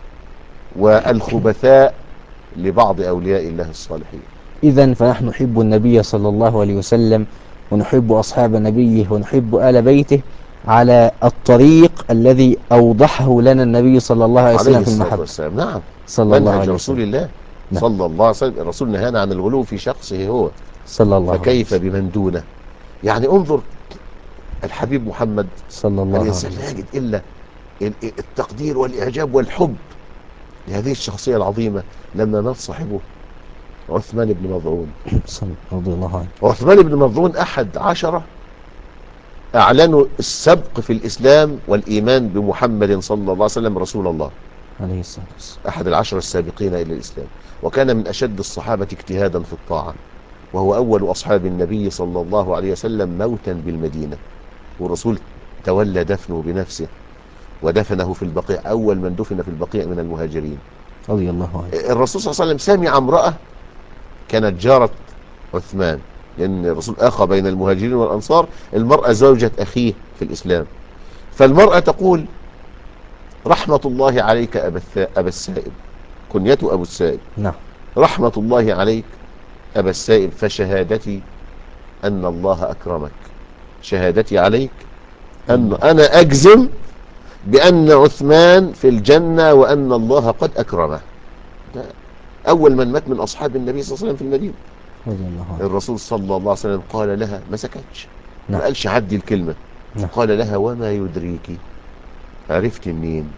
والخبثاء لبعض أولياء الله الصالحين. إذن فنحن نحب النبي صلى الله عليه وسلم، ونحب أصحاب نبيه، ونحب آل بيته على الطريق الذي أوضحه لنا النبي صلى الله عليه وسلم في المحبة. والسلام. نعم، صلى الله منهج عليه رسول وسلم. الله نعم. صلى الله عليه وسلم. الرسول نهانا عن الغلو في شخصه هو، صلى الله عليه فكيف وسلم. بمن دونه؟ يعني انظر الحبيب محمد صلى الله عليه الإنسان وسلم. لا يجد إلا التقدير والإعجاب والحب لهذه الشخصية العظيمة لما مات صاحبه عثمان بن مظعون. رضي الله عنه. عثمان بن مظعون أحد عشرة أعلنوا السبق في الإسلام والإيمان بمحمد صلى الله عليه وسلم رسول الله عليه الصلاة والسلام. أحد العشر السابقين إلى الإسلام، وكان من أشد الصحابة اجتهادا في الطاعة، وهو أول أصحاب النبي صلى الله عليه وسلم موتا بالمدينة، والرسول تولى دفنه بنفسه ودفنه في البقيع، أول من دفن في البقيع من المهاجرين رضي الله عنه. الرسول صلى الله عليه وسلم سمع امرأة كانت جارة عثمان، لأن الرسول أخى بين المهاجرين والأنصار، المرأة زوجة أخيه في الإسلام، فالمرأة تقول رحمة الله عليك أبا السائب، كنيته أبو السائب، نعم. رحمة الله عليك أبا السائب، فشهادتي أن الله أكرمك، شهادتي عليك أن أنا أجزم بأن عثمان في الجنة وأن الله قد أكرمه. ده أول من مات من أصحاب النبي صلى الله عليه وسلم في المدينة. رضي الله عنه. الرسول صلى الله عليه وسلم قال لها، ما سكتش، نعم. ما قالش عدي الكلمة، نعم. قال لها وما يدريك، عرفت منين؟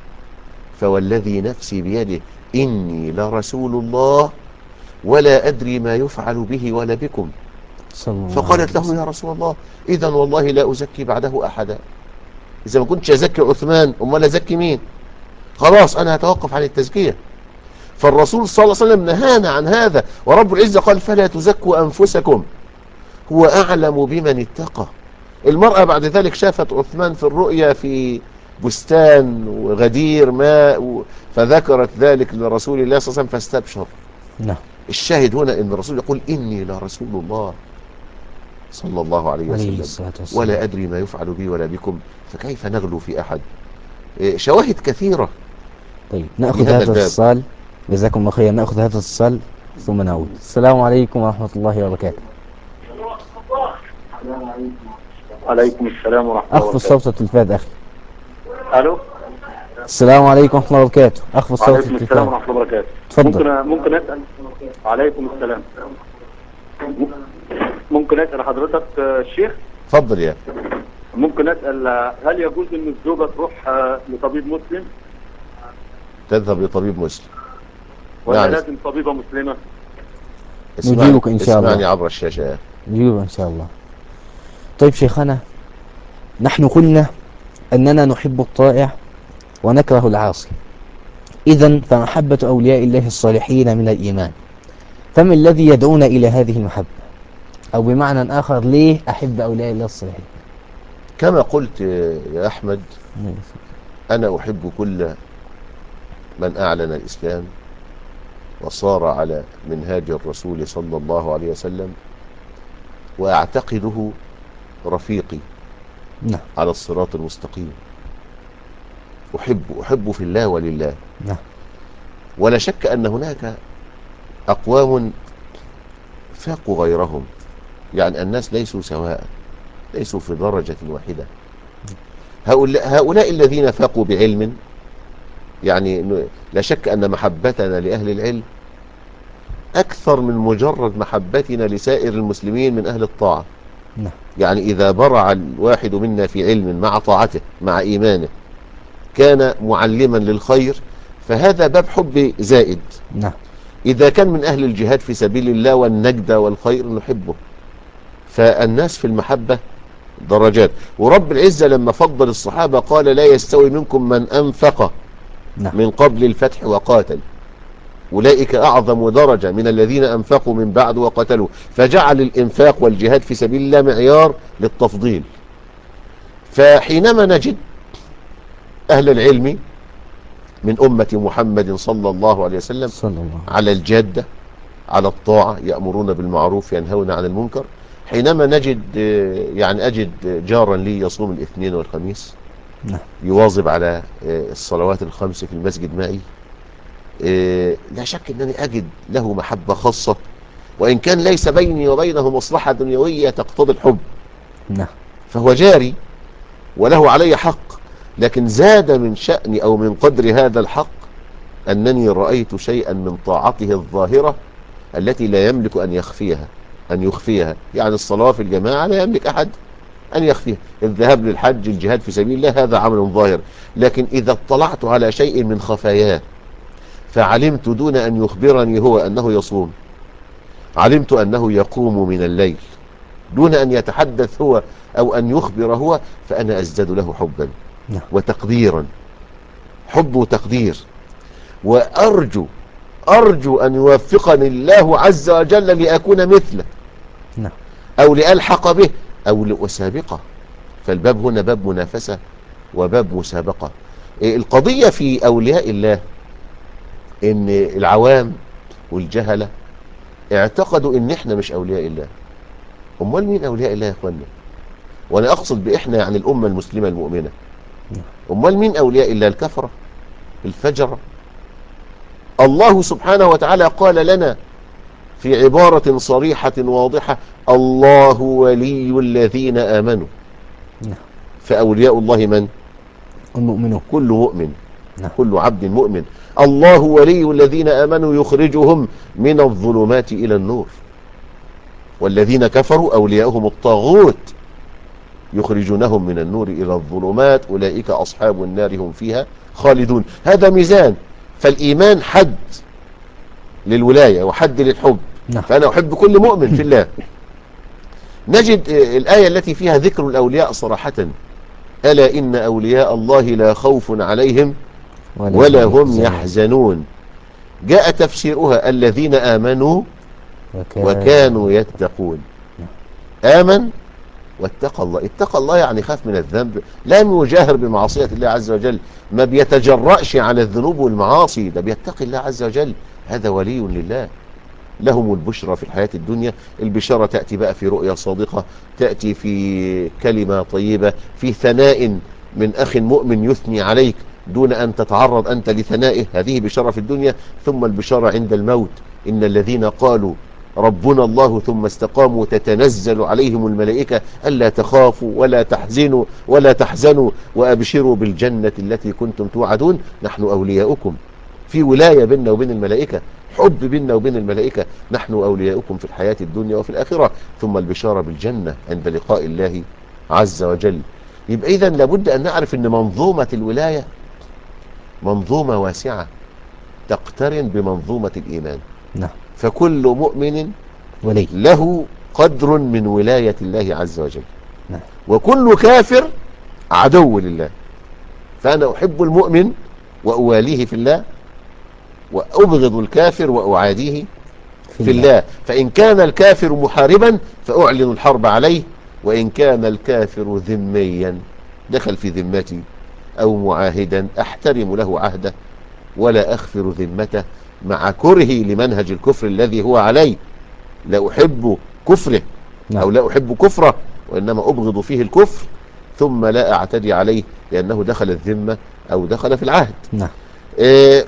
فوالذي نفسي بيده إني لرسول الله ولا أدري ما يفعل به ولا بكم. فقالت له يا رسول الله إذا والله لا أزكي بعده أحدا، إذا ما كنتش أزكي عثمان أمال أزكي مين؟ خلاص أنا هتوقف عن التزكية. فالرسول صلى الله عليه وسلم نهانا عن هذا، ورب العزة قال فلا تزكوا أنفسكم هو أعلم بمن اتقى. المرأة بعد ذلك شافت عثمان في الرؤيا في بستان وغدير ماء، فذكرت ذلك لرسول الله صلى الله عليه وسلم فاستبشر. نعم. الشاهد هنا ان الرسول يقول إني لرسول الله صلى الله عليه وسلم ولا أدري ما يفعل بي ولا بكم، فكيف نغلو في أحد؟ شواهد كثيرة. طيب نأخذ هذا الاتصال، جزاكم الله خيرا، نأخذ هذا الاتصال ثم نعود. السلام عليكم ورحمة الله وبركاته. عليكم السلام ورحمة الله أخذ وبركاته. الصوت التلفاز أخي. ألو. السلام عليكم ورحمة الله وبركاته. أخفض صوت وعليكم السلام التلفزيون. ورحمة الله وبركاته. تفضل. ممكن ممكن أسأل؟ وعليكم السلام. ممكن أسأل حضرتك الشيخ؟ اتفضل يا ممكن أسأل هل يجوز إن الزوجة تروح لطبيب مسلم؟ تذهب لطبيب مسلم ولا يعني لازم طبيبة مسلمة؟ اسمعني نجيبك إن شاء الله. اسمعني عبر الشاشة يا نجيبه إن شاء الله. طيب شيخنا، نحن قلنا أننا نحب الطائع ونكره العاصي، إذن فمحبة أولياء الله الصالحين من الإيمان، فما الذي يدعونا إلى هذه المحبة؟ أو بمعنى آخر، ليه أحب أولياء الله الصالحين؟ كما قلت يا أحمد، أنا أحب كل من أعلن الإسلام وصار على منهاج الرسول صلى الله عليه وسلم، وأعتقده رفيقي نعم. على الصراط المستقيم. أحب أحب في الله ولله. نعم. ولا شك أن هناك أقوام فاقوا غيرهم، يعني الناس ليسوا سواء، ليسوا في درجة واحدة. هؤلاء, هؤلاء الذين فاقوا بعلم، يعني لا شك أن محبتنا لأهل العلم أكثر من مجرد محبتنا لسائر المسلمين من أهل الطاعة. نعم. يعني إذا برع الواحد منا في علم مع طاعته مع إيمانه كان معلما للخير، فهذا باب حب زائد. نعم. إذا كان من أهل الجهاد في سبيل الله والنجدة والخير نحبه. فالناس في المحبة درجات، ورب العزة لما فضل الصحابة قال لا يستوي منكم من أنفق نعم. من قبل الفتح وقاتل، أولئك أعظم درجة من الذين أنفقوا من بعد وقتلوا، فجعل الإنفاق والجهاد في سبيل الله معيار للتفضيل. فحينما نجد أهل العلم من أمة محمد صلى الله عليه وسلم صلى الله عليه على الجادة على الطاعة، يأمرون بالمعروف ينهون عن المنكر، حينما نجد يعني أجد جارا لي يصوم الاثنين والخميس، نعم. يواظب على الصلوات الخمس في المسجد معي، لا شك أنني أجد له محبة خاصة، وإن كان ليس بيني وبينه مصلحة دنيوية تقتضي الحب. نعم. فهو جاري وله علي حق، لكن زاد من شأن أو من قدر هذا الحق أنني رأيت شيئا من طاعته الظاهرة التي لا يملك أن يخفيها أن يخفيها يعني الصلاة في الجماعة لا يملك أحد أن يخفيها، الذهاب للحج، الجهاد في سبيل الله، هذا عمل ظاهر. لكن إذا اطلعت على شيء من خفاياه فعلمت دون أن يخبرني هو أنه يصوم، علمت أنه يقوم من الليل دون أن يتحدث هو أو أن يخبر هو، فأنا أزداد له حبا وتقديرا، حب وتقدير. وأرجو أرجو أن يوفقني الله عز وجل لأكون مثله، أو لألحق به أو لأسابقه. فالباب هنا باب منافسة وباب مسابقة. القضية في أولياء الله إن العوام والجهلة اعتقدوا إن إحنا مش أولياء الله. أمال مين أولياء الله يا أخوانا؟ وأنا أقصد بإحنا يعني الأمة المسلمة المؤمنة. أمال مين أولياء الله؟ الكفرة الفجرة. الله سبحانه وتعالى قال لنا في عبارة صريحة واضحة: الله ولي الذين آمنوا. فأولياء الله من؟ المؤمنون. كل مؤمن، كل عبد مؤمن. الله ولي الذين آمنوا يخرجهم من الظلمات إلى النور، والذين كفروا أولياؤهم الطاغوت يخرجونهم من النور إلى الظلمات أولئك أصحاب النار هم فيها خالدون. هذا ميزان. فالإيمان حد للولاية وحد للحب. فأنا أحب كل مؤمن في الله. نجد الآية التي فيها ذكر الأولياء صراحة: ألا إن أولياء الله لا خوف عليهم ولا هم يحزنون. جاء تفسيرها: الذين آمنوا وكانوا يتقون. آمن واتقى الله. اتقى الله يعني خاف من الذنب، لم يجاهر بمعصية الله عز وجل، ما بيتجرأش على الذنوب والمعاصي، ده بيتقي الله عز وجل. هذا ولي لله. لهم البشرى في الحياة الدنيا. البشارة تأتي بقى في رؤيا صادقة، تأتي في كلمة طيبة، في ثناء من أخ مؤمن يثني عليك دون أن تتعرض أنت لثنائه. هذه بشارة في الدنيا. ثم البشارة عند الموت: إن الذين قالوا ربنا الله ثم استقاموا تتنزل عليهم الملائكة ألا تخافوا ولا تحزنوا ولا تحزنوا وأبشروا بالجنة التي كنتم توعدون نحن أولياؤكم. في ولاية بيننا وبين الملائكة، حب بيننا وبين الملائكة، نحن أولياؤكم في الحياة الدنيا وفي الآخرة، ثم البشارة بالجنة عند لقاء الله عز وجل. يبقى إذن لابد أن نعرف أن منظومة الولاية منظومة واسعة تقترن بمنظومة الإيمان. نعم. فكل مؤمن ولي له قدر من ولاية الله عز وجل. نعم. وكل كافر عدو لله. فأنا أحب المؤمن وأواليه في الله، وأبغض الكافر وأعاديه في, في الله. الله. فإن كان الكافر محاربا فأعلن الحرب عليه، وإن كان الكافر ذميا دخل في ذمتي أو معاهدا أحترم له عهده ولا أغفر ذمته مع كرهي لمنهج الكفر الذي هو عليه. لا أحب كفره أو لا أحب كفره، وإنما أبغض فيه الكفر، ثم لا أعتدي عليه لأنه دخل الذمة أو دخل في العهد. نعم. آه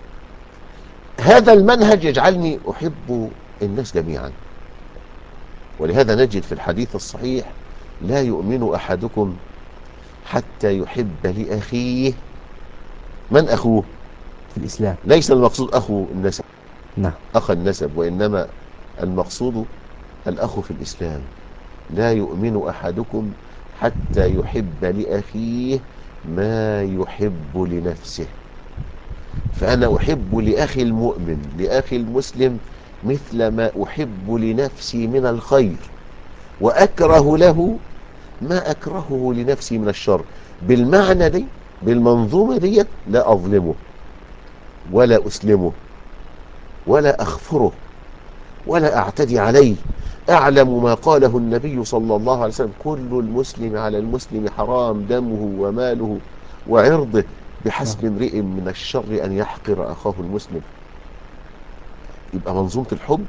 هذا المنهج يجعلني أحب الناس جميعا. ولهذا نجد في الحديث الصحيح لا يؤمن أحدكم حتى يحب لأخيه. من أخوه؟ في الإسلام. ليس المقصود أخو النسب. نعم. أخ النسب، وإنما المقصود الأخ في الإسلام. لا يؤمن أحدكم حتى يحب لأخيه ما يحب لنفسه. فأنا أحب لأخي المؤمن لأخي المسلم مثل ما أحب لنفسي من الخير، وأكره له ما أكرهه لنفسي من الشر. بالمعنى دي، بالمنظومة دي، لا أظلمه ولا أسلمه ولا أخفره ولا أعتدي عليه. أعلم ما قاله النبي صلى الله عليه وسلم: كل المسلم على المسلم حرام دمه وماله وعرضه، بحسب امرئ من الشر أن يحقر أخاه المسلم. يبقى منظومة الحب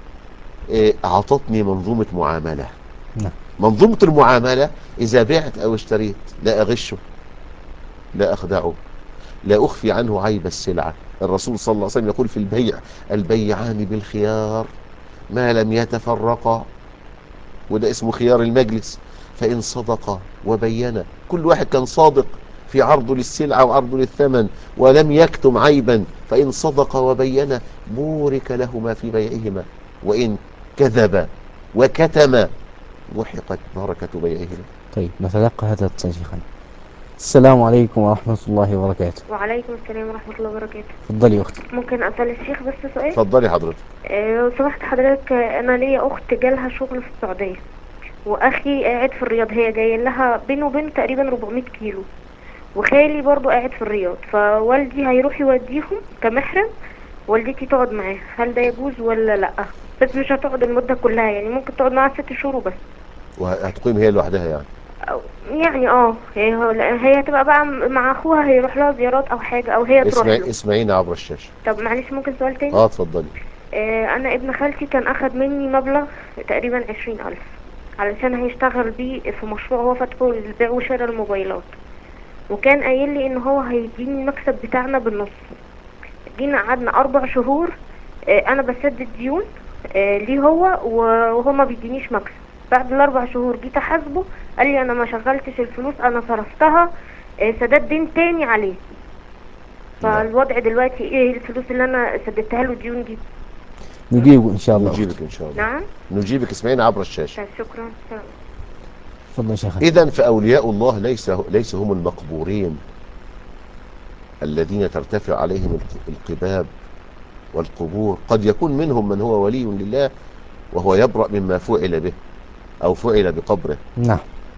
أعطتني منظومة معاملة. منظومة المعاملة: إذا بعت أو اشتريت لا أغشه، لا أخدعه، لا أخفي عنه عيب السلعة. الرسول صلى الله عليه وسلم يقول في البيع: البيعان بالخيار ما لم يتفرقا، وده اسمه خيار المجلس. فإن صدقا وبينا، كل واحد كان صادق في عرضه للسلعة وعرضه للثمن ولم يكتم عيبا، فإن صدق وبينا بورك لهما في بيعهما، وإن كذب وكتم محقت بركة بيعهما. طيب نتلقى هذا التنشيخا. السلام عليكم ورحمة الله وبركاته. وعليكم السلام ورحمة الله وبركاته. اتفضلي يا أختي. ممكن أسأل الشيخ بس سؤال؟ اتفضلي حضرتك. آه، لو سمحت حضرتك، أنا ليا أخت جالها شغل في السعودية، وأخي قاعد في الرياض. هي جاي لها بينه وبين تقريبا أربعمية كيلو، وخالي برضو قاعد في الرياض، فوالدي هيروح يوديهم كمحرم، والدتي تقعد معاه. هل ده يجوز ولا لأ؟ بس مش هتقعد المدة كلها، يعني ممكن تقعد معاه ست شهور بس. وهتقيم هي لوحدها يعني؟ يعني اه هي هي هتبقى بقى مع اخوها، هيروح لها زيارات او حاجه، او هي تروح اسمعي له. اسمعينا عبر الشاشه. طب معلش ممكن سؤال تاني؟ اه اتفضلي. آه انا ابن خالتي كان اخد مني مبلغ تقريبا عشرين الف علشان هيشتغل بيه في مشروع هو فاتحه للبيع وشراء الموبايلات، وكان قايل لي ان هو هيديني المكسب بتاعنا بالنص. جينا قعدنا اربع شهور، آه انا بسدد ديون آه ليه هو، وهو ما بيدينيش مكسب. بعد الاربع شهور جيت احاسبه، قال لي انا ما شغلتش الفلوس، انا صرفتها آه سداد دين تاني عليه. فالوضع دلوقتي ايه؟ الفلوس اللي انا سددتها له ديون دي نجيبه ان شاء الله. نجيبك ان شاء الله. نعم نجيبك. اسمعينا عبر الشاشه. طيب شكرا. تفضل يا شيخ. اذا فاولياء الله ليس ليس هم المقبورين الذين ترتفع عليهم القباب والقبور. قد يكون منهم من هو ولي لله وهو يبرأ مما فعل به أو فعل بقبره. نعم.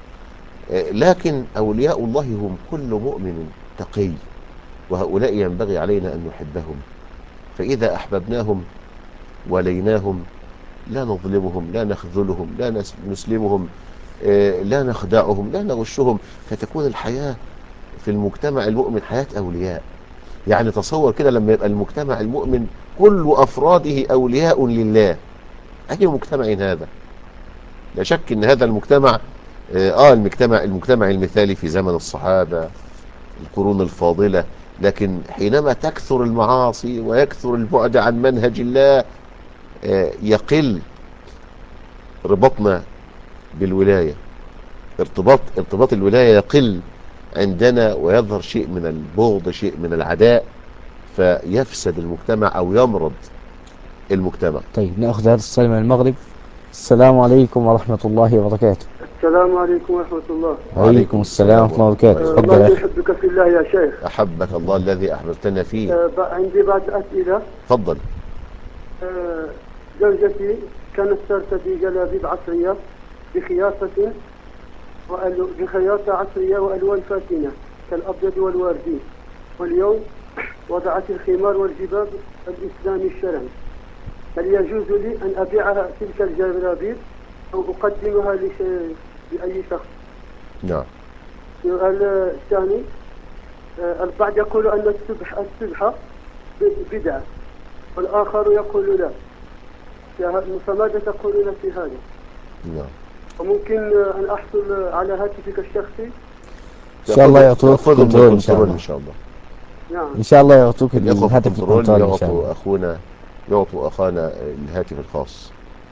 لكن أولياء الله هم كل مؤمن تقي، وهؤلاء ينبغي علينا أن نحبهم. فإذا أحببناهم وليناهم لا نظلمهم، لا نخذلهم، لا نسلمهم، لا نخدعهم، لا نغشهم، فتكون الحياة في المجتمع المؤمن حياة أولياء. يعني تصور كده لما يبقى المجتمع المؤمن كل أفراده أولياء لله، أي مجتمع هذا؟ لا شك أن هذا المجتمع آه المجتمع المجتمع المثالي في زمن الصحابة، القرون الفاضلة. لكن حينما تكثر المعاصي ويكثر البعد عن منهج الله، آه، يقل ربطنا بالولاية، ارتباط ارتباط الولاية يقل عندنا، ويظهر شيء من البغض، شيء من العداء، فيفسد المجتمع أو يمرض المجتمع. طيب نأخذ هذا السؤال من المغرب. السلام عليكم ورحمة الله وبركاته. السلام عليكم ورحمة الله. وعليكم السلام ورحمة الله وبركاته. آه، تفضل الله يا أخي. يحبك في الله يا شيخ. أحبك الله الذي أحببتنا فيه. آه، ب- عندي بعض الأسئلة. تفضل. آه، زوجتي كانت ترتدي جلابيب عصرية بخياطة وألو... بخياطة عصرية وألوان فاتنة كالأبيض والوردي، واليوم وضعت الخمار والجباب الإسلامي الشرعي. هل يجوز لي أن أبيعها تلك الجلابيب أو أقدمها لش- لأي شخص؟ نعم. السؤال الثاني، آه، البعض يقول أن السبح السبحة بدعة، والآخر يقول لا، فماذا تقولون في هذا؟ نعم. وممكن آه، أن أحصل على هاتفك الشخصي؟ إن شاء الله يعطوك تأخذهم كنترول إن شاء بالكنترول الله. إن شاء الله. نعم. إن شاء الله يعطوك الإخوة في الهاتف الكنترول الكنترول إن شاء الله. يعطوا أخونا يعطوا أخانا الهاتف الخاص.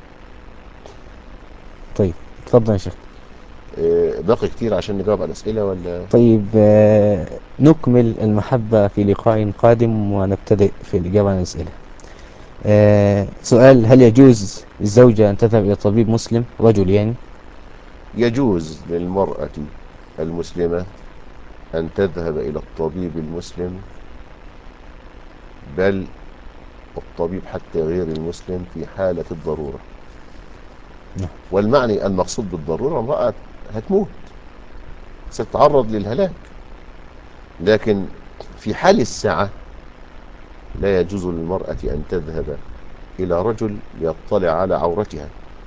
طيب تفضل يا شيخ. آه، باقي كتير عشان نجاوب على الأسئلة ولا؟ طيب آه، نكمل المحبة في لقاء قادم ونبتدئ في الإجابة عن الأسئلة. آه، سؤال: هل يجوز للزوجة أن تذهب إلى طبيب مسلم، رجل يعني؟ يجوز للمرأة المسلمة أن تذهب إلى الطبيب المسلم، بل الطبيب حتى غير المسلم في حالة الضرورة. نعم. والمعني المقصود بالضرورة امرأة هتموت، ستتعرض للهلاك، لكن في حال الساعة لا يجوز للمرأة أن تذهب إلى رجل يطلع على عورتها.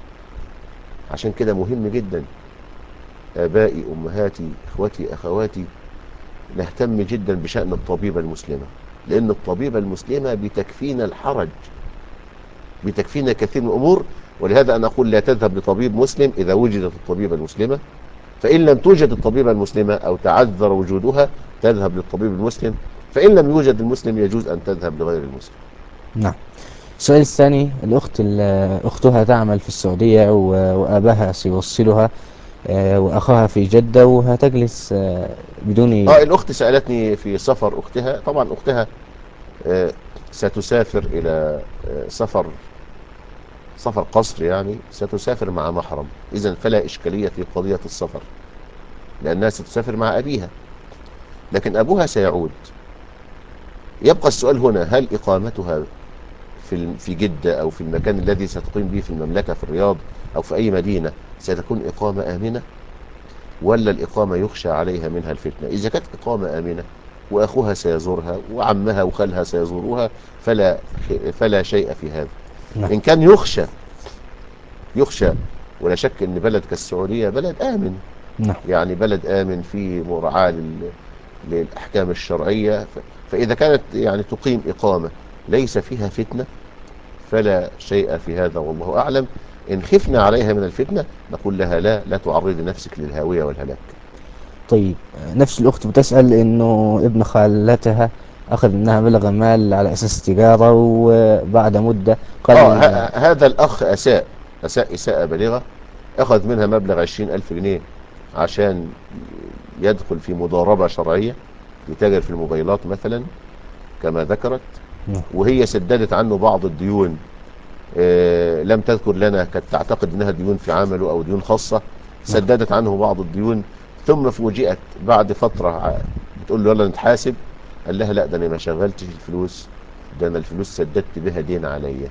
عشان كده مهم جدا آبائي، أمهاتي، إخوتي، أخواتي، نهتم جدا بشأن الطبيبة المسلمة، لأن الطبيبة المسلمة بتكفينا الحرج، بتكفينا كثير من الأمور. ولهذا أنا أقول لا تذهب لطبيب مسلم إذا وجدت الطبيبة المسلمة، فإن لم توجد الطبيبة المسلمة أو تعذر وجودها تذهب للطبيب المسلم، فإن لم يوجد المسلم يجوز أن تذهب لغير المسلم. نعم. السؤال الثاني: الأخت ال- أختها تعمل في السعودية و- وأباها سيوصلها، آه، وأخاها في جدة، وهتجلس آه، بدون. آه الأخت سألتني في سفر أختها. طبعا أختها آه ستسافر إلى آه سفر سفر قصر، يعني ستسافر مع محرم، إذن فلا إشكالية في قضية السفر لأنها ستسافر مع أبيها، لكن أبوها سيعود. يبقى السؤال هنا: هل إقامتها في في جدة أو في المكان الذي ستقيم به في المملكة، في الرياض أو في أي مدينة، ستكون إقامة آمنة، ولا الإقامة يخشى عليها منها الفتنة؟ إذا كانت إقامة آمنة وأخوها سيزورها وعمها وخالها سيزوروها فلا فلا شيء في هذا. نعم. إن كان يخشى يخشى ولا شك أن بلد كالسعودية بلد آمن، نعم. يعني بلد آمن فيه مراعاة لل- للأحكام الشرعية. ف- فإذا كانت يعني تقيم إقامة ليس فيها فتنة فلا شيء في هذا، والله أعلم. إن خفنا عليها من الفتنة نقول لها لا لا تعرضي نفسك للهاوية والهلاك. طيب آه، نفس الأخت بتسأل إنه ابن خالتها أخذ منها مبلغ مال على أساس تجارة، وبعد مدة قال آه إن- ه- هذا الأخ أساء أساء إساءة بالغة، أخذ منها مبلغ عشرين ألف جنيه عشان يدخل في مضاربة شرعية، يتاجر في الموبايلات مثلا كما ذكرت، نعم. وهي سددت عنه بعض الديون. آه لم تذكر لنا، كانت تعتقد انها ديون في عمله او ديون خاصة، نعم. سددت عنه بعض الديون، ثم فوجئت بعد فترة ع- بتقول له يلا نتحاسب. قال لها لا، ده انا ما شغلتش الفلوس، ده انا الفلوس سددت بها دين عليا.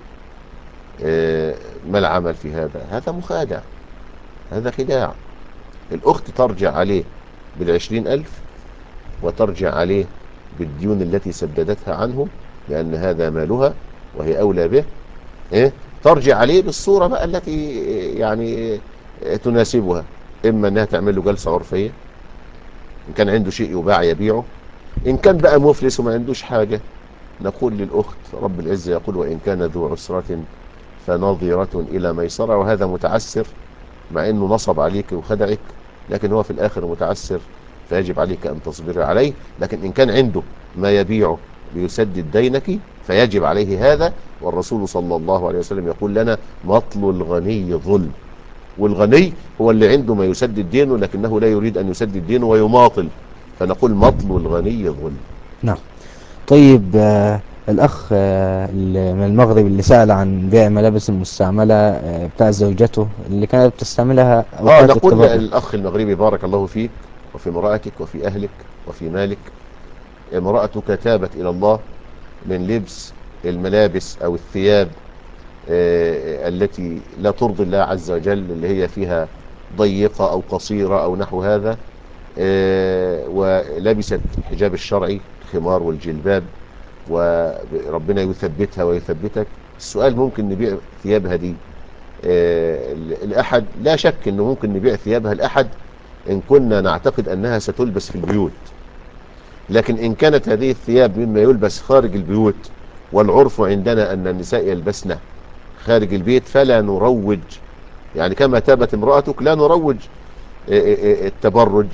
آه ما العمل في هذا؟ هذا مخادع، هذا خداع. الاخت ترجع عليه بالعشرين الف، وترجع عليه بالديون التي سددتها عنه، لان هذا مالها وهي اولى به. ايه، ترجع عليه بالصورة بقى التي يعني تناسبها، اما انها تعمل له جلسة عرفية، ان كان عنده شيء يباع يبيعه، ان كان بقى مفلس وما عندوش حاجة نقول للاخت رب العزة يقول: وان كان ذو عسرة فنظرة الى ميسرة. وهذا متعسر مع انه نصب عليك وخدعك، لكن هو في الاخر متعسر، فيجب عليك ان تصبري عليه. لكن ان كان عنده ما يبيعه ليسدد دينك فيجب عليه هذا. والرسول صلى الله عليه وسلم يقول لنا مطل الغني ظلم، والغني هو اللي عنده ما يسدد دينه لكنه لا يريد أن يسدد دينه ويماطل، فنقول مطل الغني ظلم. نعم. طيب آه الأخ آه ال- من المغرب اللي سأل عن بيع ملابس المستعملة آه بتاع زوجته اللي كانت بتستعملها آه أوقات نقول التبرع. للأخ المغربي بارك الله فيك وفي امرأتك وفي أهلك وفي مالك. امرأتك تابت إلى الله من لبس الملابس أو الثياب آه التي لا ترضي الله عز وجل، اللي هي فيها ضيقة أو قصيرة أو نحو هذا، آه ولبست الحجاب الشرعي الخمار والجلباب، وربنا يثبتها ويثبتك. السؤال ممكن نبيع ثيابها دي آه لأحد؟ لا شك أنه ممكن نبيع ثيابها لأحد إن كنا نعتقد أنها ستلبس في البيوت، لكن إن كانت هذه الثياب مما يلبس خارج البيوت، والعرف عندنا أن النساء يلبسن خارج البيت، فلا نروج، يعني كما تابت امرأتك لا نروج التبرج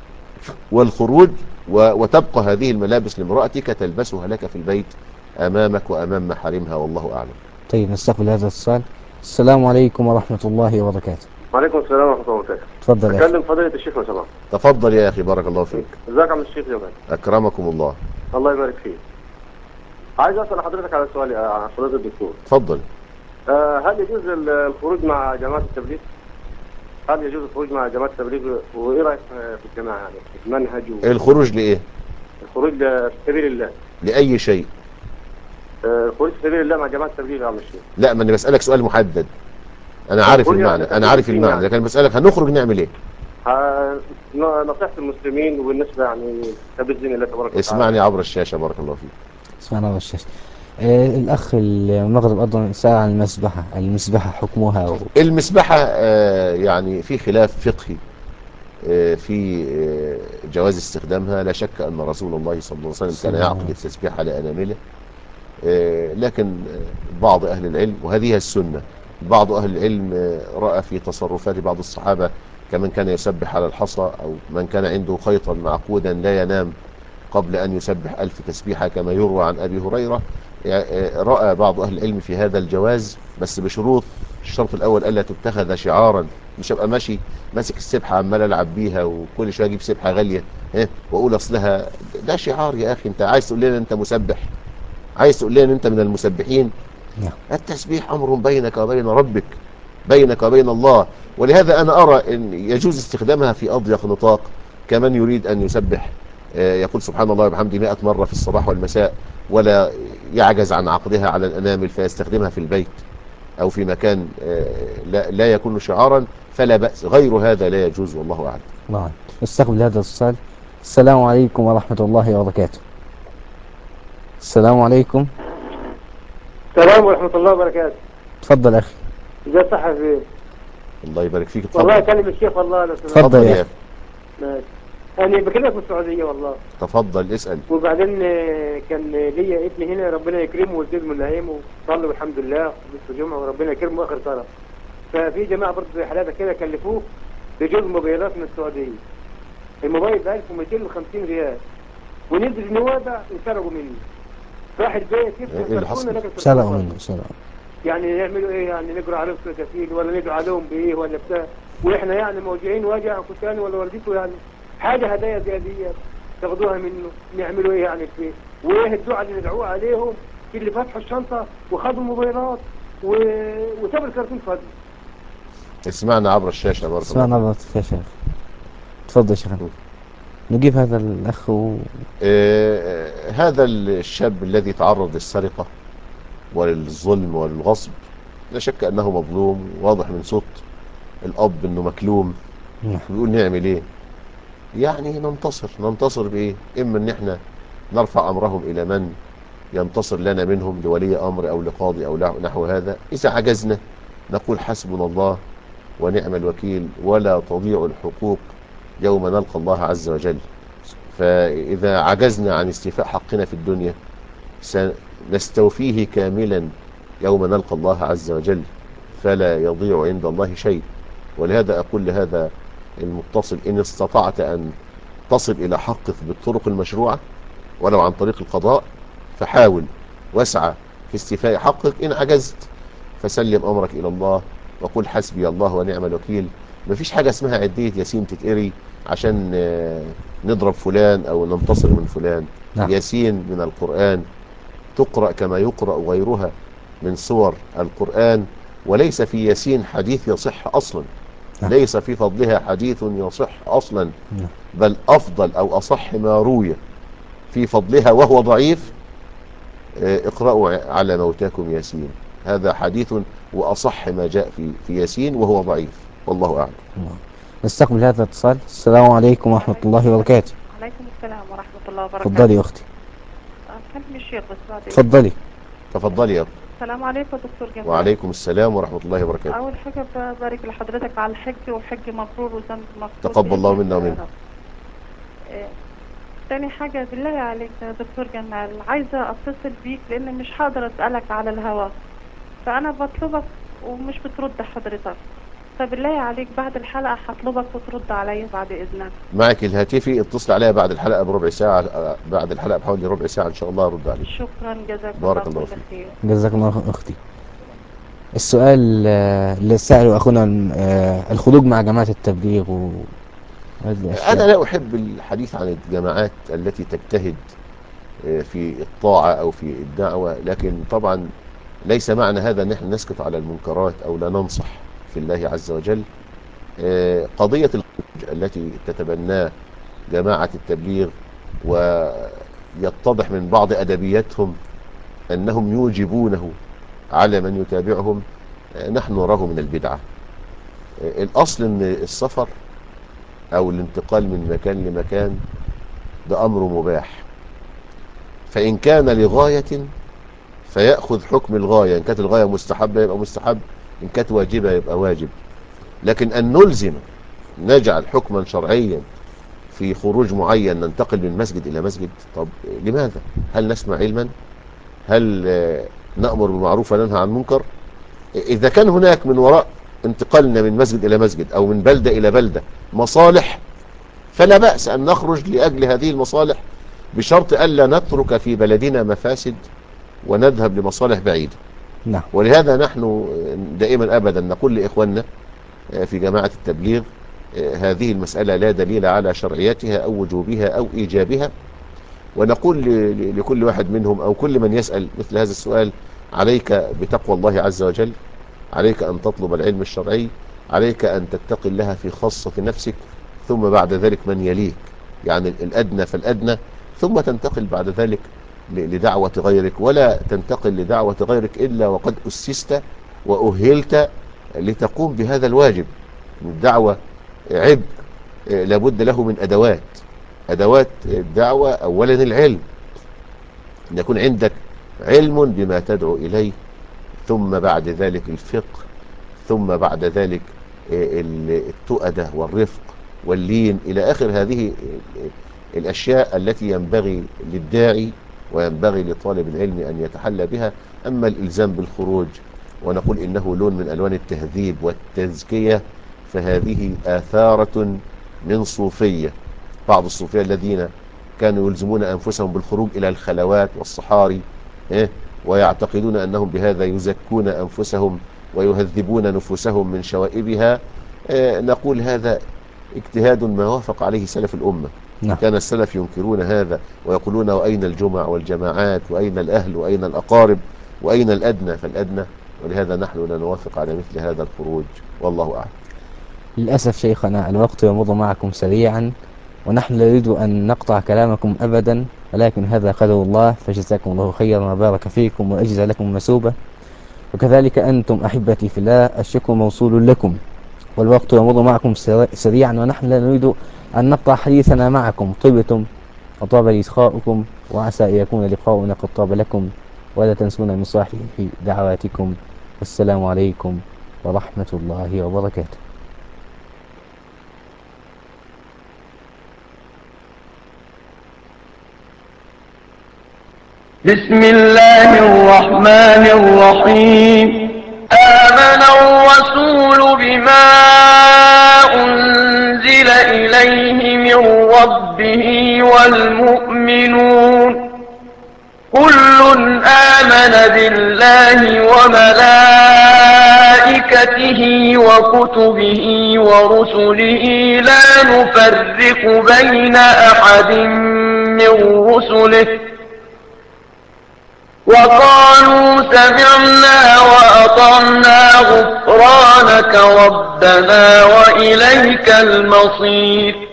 والخروج، وتبقى هذه الملابس لامرأتك تلبسها لك في البيت أمامك وأمام محارمها، والله أعلم. طيب نستقبل هذا السؤال. السلام عليكم ورحمة الله وبركاته. وعليكم السلام ورحمة الله وبركاته. تفضل يا أخي. أكلم فضيلة الشيخ لو سمحت. تفضل يا أخي بارك الله فيك. ازيك يا عم الشيخ يا ولد؟ أكرمكم الله. الله يبارك فيك. عايز أسأل حضرتك على سؤال عن حضرتك الدكتور. تفضل. آه هل يجوز الخروج مع جماعة التبليغ؟ هل يجوز الخروج مع جماعة التبليغ؟ وإيه رأيك في الجماعة يعني في المنهج و... الخروج لإيه؟ الخروج في سبيل الله. لأي شيء؟ آه الخروج في سبيل الله مع جماعة التبليغ يا عم الشيخ. لا، ما أنا بسألك سؤال محدد. أنا عارف المعنى، أنا عارف المعنى، يعني. لكن بسألك هنخرج نعمل إيه؟ آه نصيحة المسلمين والنسبة يعني تبذل الله تبارك وتعالى. اسمعني عبر الشاشة بارك الله فيك. اسمعنا عبر الشاشة. آه الأخ المغرب أيضا سأل عن المسبحة، المسبحة حكمها و... المسبحة آه يعني في خلاف فقهي آه في آه جواز استخدامها. لا شك أن رسول الله صلى الله عليه وسلم كان يعقد التسبيح على أنامله، آه لكن آه بعض أهل العلم، وهذه السنة، بعض أهل العلم آه رأى في تصرفات بعض الصحابة كمن كان يسبح على الحصى، أو من كان عنده خيطا معقودا لا ينام قبل أن يسبح ألف تسبيحة كما يروى عن أبي هريرة. رأى بعض أهل العلم في هذا الجواز، بس بشروط. الشرط الأول ألا تتخذ شعارا، مش أبقى ماشي ماسك السبحة عمال ألعب بيها وكل شوية أجيب سبحة غالية ها وأقول أصلها ده شعار. يا أخي أنت عايز تقول لنا أنت مسبح؟ عايز تقول لنا أنت من المسبحين؟ التسبيح أمر بينك وبين ربك، بينك وبين الله. ولهذا أنا أرى أن يجوز استخدامها في أضيق نطاق، كمن يريد أن يسبح يقول سبحان الله وبحمده مئة مرة في الصباح والمساء، ولا يعجز عن عقدها على الأنامل فيستخدمها في البيت أو في مكان لا, لا يكون شعارا، فلا بأس. غير هذا لا يجوز، والله أعلم. نعم. استقبل هذا السؤال. السلام عليكم ورحمة الله وبركاته. السلام عليكم. السلام ورحمة الله وبركاته. تفضل أخي. ازي الصحة فين؟ الله يبارك فيك. تفضل. والله أكلم الشيخ والله لو سمحت. تفضل يا أخي. ماشي. أنا بكلمك من السعودية والله. تفضل اسأل. وبعدين كان ليا ابني هنا ربنا يكرمه والجزء من نعيمه وصلي والحمد لله في الجمعة وربنا يكرمه آخر طرف. ففي جماعة برضه زي حالاتك كده كلفوه بجزء موبايلات من السعودية. الموبايل ب ألف ومئتين وخمسين ريال، ونزل النوابع وسرقوا مني. راح البيت يفتح التليفون لقى سرقوا منه. سرقوا يعني نعملوا ايه يعني؟ نقرا عليهم كفيل ولا ندعو عليهم بايه ولا بتاع؟ واحنا يعني موجعين وجع كنت انا ولا والدته يعني حاجه هدايا زي دي تاخدوها منه، نعملوا ايه يعني فيه؟ وايه الدعاء اللي ندعوه عليهم اللي فتحوا الشنطه وخدوا الموبايلات و... وسابوا الكرتون فاضي. اسمعنا عبر الشاشه برضه. اسمعنا عبر الشاشه. تفضل يا شيخ. نجيب هذا الاخ و... آه هذا الشاب الذي تعرض للسرقه وللظلم والغصب لا شك انه مظلوم، واضح من صوت الاب انه مكلوم. بيقول نعمل ايه؟ يعني ننتصر. ننتصر بايه؟ اما ان احنا نرفع امرهم الى من ينتصر لنا منهم، لولي امر او لقاضي او نحو هذا. اذا عجزنا نقول حسبنا الله ونعم الوكيل، ولا تضيع الحقوق يوم نلقى الله عز وجل. فاذا عجزنا عن استيفاء حقنا في الدنيا سنستوفيه كاملا يوم نلقى الله عز وجل، فلا يضيع عند الله شيء. ولهذا أقول لهذا المتصل إن استطعت أن تصل إلى حقك بالطرق المشروعة ولو عن طريق القضاء فحاول، واسعى في استيفاء حقك. إن عجزت فسلم أمرك إلى الله وقل حسبي الله ونعم الوكيل. مفيش حاجة اسمها عدية ياسين تتقري عشان نضرب فلان أو ننتصر من فلان. نعم. ياسين من القرآن، تقرأ كما يقرأ غيرها من سور القرآن، وليس في ياسين حديث يصح أصلا. نعم. ليس في فضلها حديث يصح أصلا، نعم. بل أفضل أو أصح ما روي في فضلها وهو ضعيف اقرأوا على موتاكم ياسين. هذا حديث وأصح ما جاء في في ياسين وهو ضعيف، والله أعلم. الله. نستقبل هذا الاتصال. السلام عليكم ورحمة الله وبركاته. عليكم السلام ورحمة الله وبركاته. تفضلي يا أختي. كلمني الشيخ بس بعد. تفضلي. تفضلي يا أختي. السلام عليكم دكتور جمال. وعليكم السلام ورحمة الله وبركاته. أول حاجة ببارك لحضرتك على الحج، وحج مبرور وذنب مغفور. تقبل الله منا ومنك. تاني حاجة بالله عليك يا دكتور جمال، عايزة اتصل بيك لان مش هقدر اسألك على الهواء، فانا بطلبك ومش بترد حضرتك، فبالله عليك بعد الحلقة هطلبك وترد عليا بعد اذنك. معك الهاتفي، اتصل عليها بعد الحلقة بربع ساعة، بعد الحلقة بحوالي ربع ساعة ان شاء الله ارد عليك. شكرا جزاك بارك الله الله كل فيك. خير. جزاك الله أختي. السؤال اللي سأله أخونا الخروج مع جماعة التبليغ و أنا لا أحب الحديث عن الجماعات التي تجتهد في الطاعة أو في الدعوة، لكن طبعا ليس معنى هذا أن احنا نسكت على المنكرات أو لا ننصح في الله عز وجل. قضية الخروج التي تتبناه جماعة التبليغ ويتضح من بعض أدبياتهم أنهم يوجبونه على من يتابعهم، نحن نراه من البدعة. الأصل أن السفر أو الانتقال من مكان لمكان ده أمر مباح، فإن كان لغاية فيأخذ حكم الغاية. إن كانت الغاية مستحبة يبقى مستحب، إن كانت واجبة يبقى واجب. لكن أن نلزم نجعل حكما شرعيا في خروج معين ننتقل من مسجد إلى مسجد، طب لماذا؟ هل نسمع علما؟ هل نأمر بالمعروف وننهى عن المنكر؟ إذا كان هناك من وراء انتقالنا من مسجد إلى مسجد أو من بلدة إلى بلدة مصالح، فلا بأس أن نخرج لأجل هذه المصالح، بشرط ألا نترك في بلدنا مفاسد ونذهب لمصالح بعيدة. نعم. ولهذا نحن دائما أبدا نقول لإخواننا في جماعة التبليغ هذه المسألة لا دليل على شرعيتها أو وجوبها أو إيجابها، ونقول لكل واحد منهم أو كل من يسأل مثل هذا السؤال: عليك بتقوى الله عز وجل، عليك أن تطلب العلم الشرعي، عليك أن تتقي الله في خاصة نفسك، ثم بعد ذلك من يليك، يعني الأدنى فالأدنى، ثم تنتقل بعد ذلك لدعوة غيرك. ولا تنتقل لدعوة غيرك إلا وقد أسست وأهلت لتقوم بهذا الواجب. الدعوة عبء لابد له من أدوات. أدوات الدعوة أولا العلم، أن يكون عندك علم بما تدعو إليه، ثم بعد ذلك الفقه، ثم بعد ذلك التؤدة والرفق واللين إلى آخر هذه الأشياء التي ينبغي للداعي وينبغي لطالب العلم أن يتحلى بها. أما الإلزام بالخروج ونقول إنه لون من ألوان التهذيب والتزكية، فهذه آثارة من صوفية. بعض الصوفية الذين كانوا يلزمون أنفسهم بالخروج إلى الخلوات والصحاري ويعتقدون أنهم بهذا يزكون أنفسهم ويهذبون نفوسهم من شوائبها، نقول هذا اجتهاد ما وافق عليه سلف الأمة. نعم. كان السلف ينكرون هذا ويقولون: وأين الجمع والجماعات، وأين الأهل، وأين الأقارب، وأين الأدنى فالأدنى. ولهذا نحن لا نوافق على مثل هذا الخروج، والله أعلم. للأسف شيخنا الوقت يمضي معكم سريعا، ونحن لا نريد أن نقطع كلامكم أبدا، ولكن هذا قدر الله، فجزاكم الله خيرا وبارك فيكم وأجزى لكم مسوبة. وكذلك أنتم أحبتي في الله الشكر موصول لكم، والوقت يمضي معكم سريعا، ونحن لا نريد أن نقطع حديثنا معكم. طبتم وطاب لقاؤكم، وعسى أن يكون لقاؤنا قد طاب لكم، ولا تنسونا من صالح دعواتكم. والسلام عليكم ورحمة الله وبركاته. بسم الله الرحمن الرحيم. آمن الرسول بما أنزل إليه من ربه والمؤمنون كل آمن بالله وملائكته وكتبه ورسله لا نفرق بين أحد من رسله وقالوا سمعنا وأطعنا غفرانك ربنا وإليك المصير